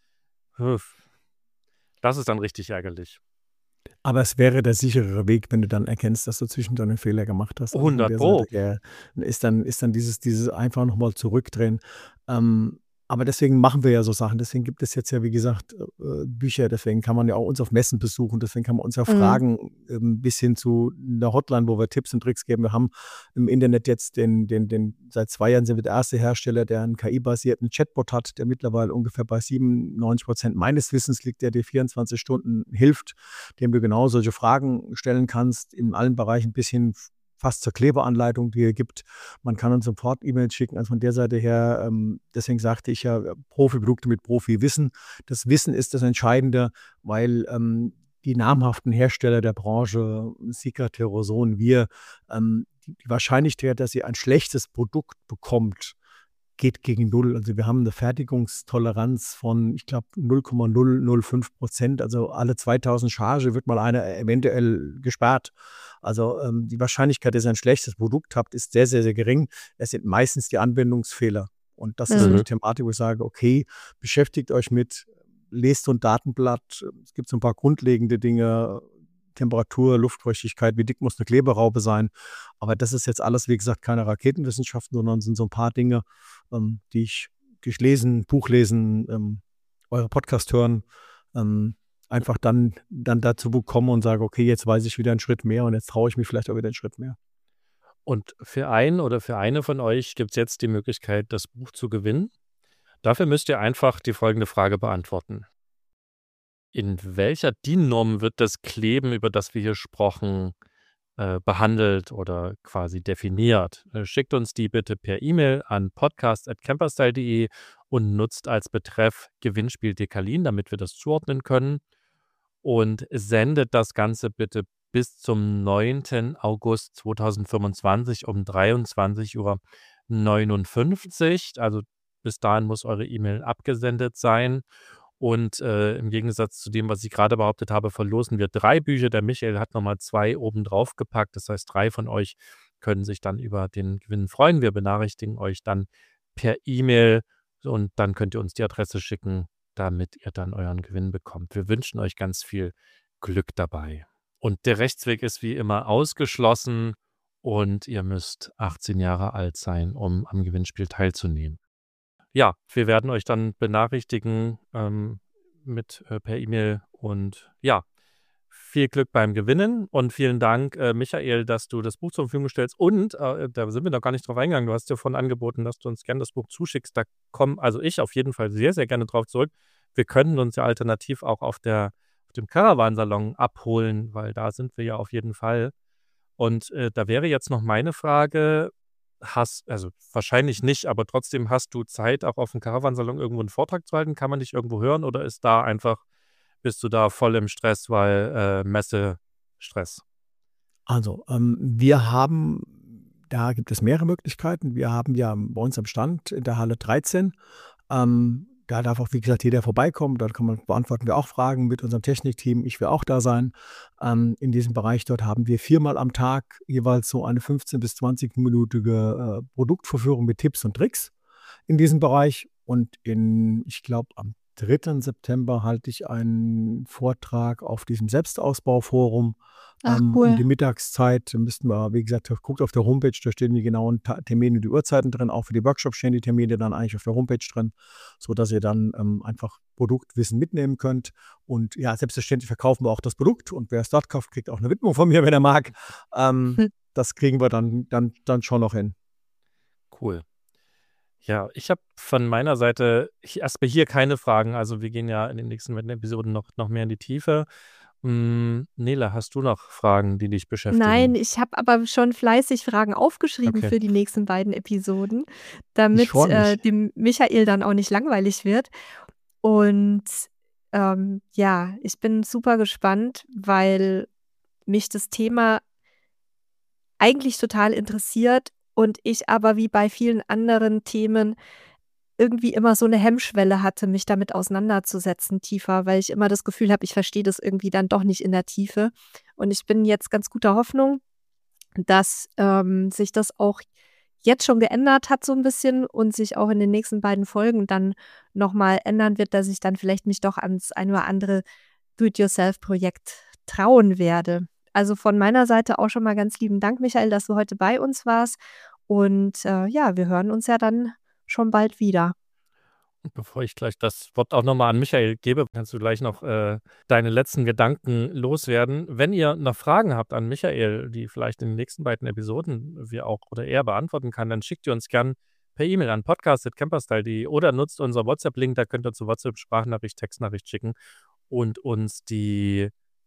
das ist dann richtig ärgerlich. Aber es wäre der sicherere Weg, wenn du dann erkennst, dass du zwischendurch einen Fehler gemacht hast. 100 Pro. Ist dann dieses einfach nochmal zurückdrehen. Aber deswegen machen wir ja so Sachen. Deswegen gibt es jetzt ja, wie gesagt, Bücher. Deswegen kann man ja auch uns auf Messen besuchen. Deswegen kann man uns ja fragen, bis hin zu einer Hotline, wo wir Tipps und Tricks geben. Wir haben im Internet jetzt seit 2 Jahren sind wir der erste Hersteller, der einen KI-basierten Chatbot hat, der mittlerweile ungefähr bei 97% meines Wissens liegt, der dir 24 Stunden hilft, dem du genau solche Fragen stellen kannst, in allen Bereichen bis hin fast zur Klebeanleitung, die es gibt. Man kann uns sofort E-Mails schicken. Also von der Seite her, deswegen sagte ich ja, Profi-Produkte mit Profi-Wissen. Das Wissen ist das Entscheidende, weil die namhaften Hersteller der Branche, Sika, Teroson, wir, die Wahrscheinlichkeit, dass ihr ein schlechtes Produkt bekommt, geht gegen null. Also wir haben eine Fertigungstoleranz von, ich glaube, 0,005%. Also alle 2000 Charge wird mal einer eventuell gesperrt. Also die Wahrscheinlichkeit, dass ihr ein schlechtes Produkt habt, ist sehr, sehr, sehr gering. Es sind meistens die Anwendungsfehler. Und das ist so eine Thematik, wo ich sage, okay, beschäftigt euch mit, lest so ein Datenblatt. Es gibt so ein paar grundlegende Dinge, Temperatur, Luftfeuchtigkeit, wie dick muss eine Kleberaube sein. Aber das ist jetzt alles, wie gesagt, keine Raketenwissenschaften, sondern sind so ein paar Dinge, die ich lesen, Buch lesen, eure Podcast hören, einfach dann dazu bekomme und sage, okay, jetzt weiß ich wieder einen Schritt mehr und jetzt traue ich mich vielleicht auch wieder einen Schritt mehr. Und für einen oder für eine von euch gibt es jetzt die Möglichkeit, das Buch zu gewinnen. Dafür müsst ihr einfach die folgende Frage beantworten. In welcher DIN-Norm wird das Kleben, über das wir hier sprechen, behandelt oder quasi definiert? Schickt uns die bitte per E-Mail an podcast@camperstyle.de und nutzt als Betreff Gewinnspiel Dekalin, damit wir das zuordnen können. Und sendet das Ganze bitte bis zum 9. August 2025 um 23:59 Uhr. Also bis dahin muss eure E-Mail abgesendet sein. Und im Gegensatz zu dem, was ich gerade behauptet habe, verlosen wir 3 Bücher. Der Michael hat nochmal 2 oben drauf gepackt. Das heißt, 3 von euch können sich dann über den Gewinn freuen. Wir benachrichtigen euch dann per E-Mail und dann könnt ihr uns die Adresse schicken, damit ihr dann euren Gewinn bekommt. Wir wünschen euch ganz viel Glück dabei. Und der Rechtsweg ist wie immer ausgeschlossen und ihr müsst 18 Jahre alt sein, um am Gewinnspiel teilzunehmen. Ja, wir werden euch dann benachrichtigen per E-Mail und ja, viel Glück beim Gewinnen und vielen Dank, Michael, dass du das Buch zur Verfügung stellst und da sind wir noch gar nicht drauf eingegangen, du hast ja vorhin angeboten, dass du uns gerne das Buch zuschickst, da kommen also ich auf jeden Fall sehr, sehr gerne drauf zurück. Wir können uns ja alternativ auch auf dem Caravansalon abholen, weil da sind wir ja auf jeden Fall. Und da wäre jetzt noch meine Frage, also wahrscheinlich nicht, aber trotzdem hast du Zeit, auch auf dem Caravansalon irgendwo einen Vortrag zu halten? Kann man dich irgendwo hören oder bist du da voll im Stress, weil Messestress? Also, da gibt es mehrere Möglichkeiten. Wir haben ja bei uns am Stand in der Halle 13, da darf auch, wie gesagt, jeder vorbeikommen. Dort beantworten wir auch Fragen mit unserem Technikteam. Ich will auch da sein. In diesem Bereich dort haben wir 4-mal am Tag jeweils so eine 15- bis 20-minütige Produktvorführung mit Tipps und Tricks in diesem Bereich. Und ich glaube, am 3. September halte ich einen Vortrag auf diesem Selbstausbauforum Ach, um cool. die Mittagszeit. Müssten wir, wie gesagt, guckt auf der Homepage, da stehen die genauen Termine und die Uhrzeiten drin. Auch für die Workshops stehen die Termine dann eigentlich auf der Homepage drin, sodass ihr dann einfach Produktwissen mitnehmen könnt. Und ja, selbstverständlich verkaufen wir auch das Produkt. Und wer es dort kauft, kriegt auch eine Widmung von mir, wenn er mag. Das kriegen wir dann schon noch hin. Cool. Ja, ich habe von meiner Seite erstmal hier keine Fragen. Also wir gehen ja in den nächsten Episoden noch mehr in die Tiefe. Nele, hast du noch Fragen, die dich beschäftigen? Nein, ich habe aber schon fleißig Fragen aufgeschrieben Okay. für die nächsten beiden Episoden, Ich damit freue mich. dem Michael dann auch nicht langweilig wird. Und ja, ich bin super gespannt, weil mich das Thema eigentlich total interessiert und ich aber wie bei vielen anderen Themen irgendwie immer so eine Hemmschwelle hatte, mich damit auseinanderzusetzen tiefer, weil ich immer das Gefühl habe, ich verstehe das irgendwie dann doch nicht in der Tiefe. Und ich bin jetzt ganz guter Hoffnung, dass sich das auch jetzt schon geändert hat so ein bisschen und sich auch in den nächsten beiden Folgen dann noch mal ändern wird, dass ich dann vielleicht mich doch ans ein oder andere Do-it-yourself-Projekt trauen werde. Also, von meiner Seite auch schon mal ganz lieben Dank, Michael, dass du heute bei uns warst. Und ja, wir hören uns ja dann schon bald wieder. Und bevor ich gleich das Wort auch nochmal an Michael gebe, kannst du gleich noch deine letzten Gedanken loswerden. Wenn ihr noch Fragen habt an Michael, die vielleicht in den nächsten beiden Episoden wir auch oder er beantworten kann, dann schickt ihr uns gern per E-Mail an podcast@camperstyle.de oder nutzt unser WhatsApp-Link, da könnt ihr zur WhatsApp-Sprachnachricht, Textnachricht schicken und uns die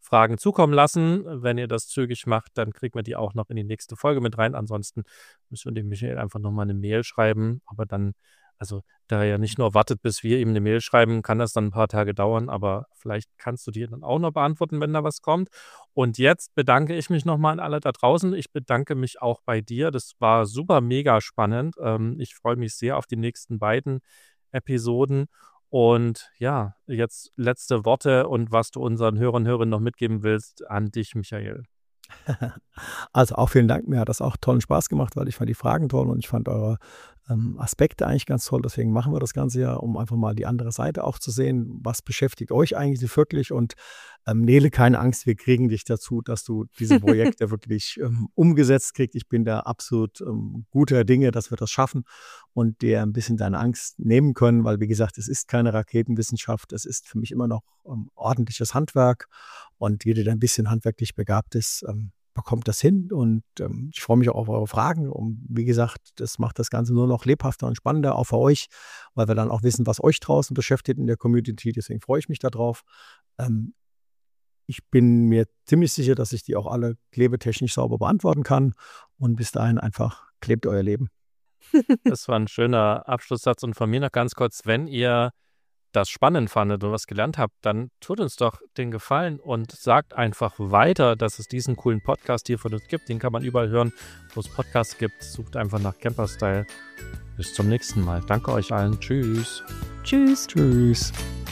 Fragen zukommen lassen. Wenn ihr das zügig macht, dann kriegen wir die auch noch in die nächste Folge mit rein. Ansonsten müssen wir dem Michael einfach nochmal eine Mail schreiben. Aber dann, also da er ja nicht nur wartet, bis wir ihm eine Mail schreiben, kann das dann ein paar Tage dauern. Aber vielleicht kannst du die dann auch noch beantworten, wenn da was kommt. Und jetzt bedanke ich mich nochmal an alle da draußen. Ich bedanke mich auch bei dir. Das war super mega spannend. Ich freue mich sehr auf die nächsten beiden Episoden. Und ja, jetzt letzte Worte und was du unseren Hörern und Hörerinnen noch mitgeben willst an dich, Michael. Also auch vielen Dank. Mir hat das auch tollen Spaß gemacht, weil ich fand die Fragen toll und ich fand eure Aspekte eigentlich ganz toll. Deswegen machen wir das Ganze ja, um einfach mal die andere Seite auch zu sehen. Was beschäftigt euch eigentlich wirklich? Und Nele, keine Angst, wir kriegen dich dazu, dass du diese Projekte wirklich umgesetzt kriegst. Ich bin da absolut guter Dinge, dass wir das schaffen und dir ein bisschen deine Angst nehmen können, weil wie gesagt, es ist keine Raketenwissenschaft. Es ist für mich immer noch ordentliches Handwerk und jeder, der ein bisschen handwerklich begabt ist, bekommt das hin und ich freue mich auch auf eure Fragen und wie gesagt, das macht das Ganze nur noch lebhafter und spannender, auch für euch, weil wir dann auch wissen, was euch draußen beschäftigt in der Community, deswegen freue ich mich darauf. Ich bin mir ziemlich sicher, dass ich die auch alle klebetechnisch sauber beantworten kann und bis dahin einfach klebt euer Leben. Das war ein schöner Abschlusssatz und von mir noch ganz kurz, wenn ihr das spannend fandet und was gelernt habt, dann tut uns doch den Gefallen und sagt einfach weiter, dass es diesen coolen Podcast hier von uns gibt. Den kann man überall hören, wo es Podcasts gibt. Sucht einfach nach Camperstyle. Bis zum nächsten Mal. Danke euch allen. Tschüss. Tschüss. Tschüss.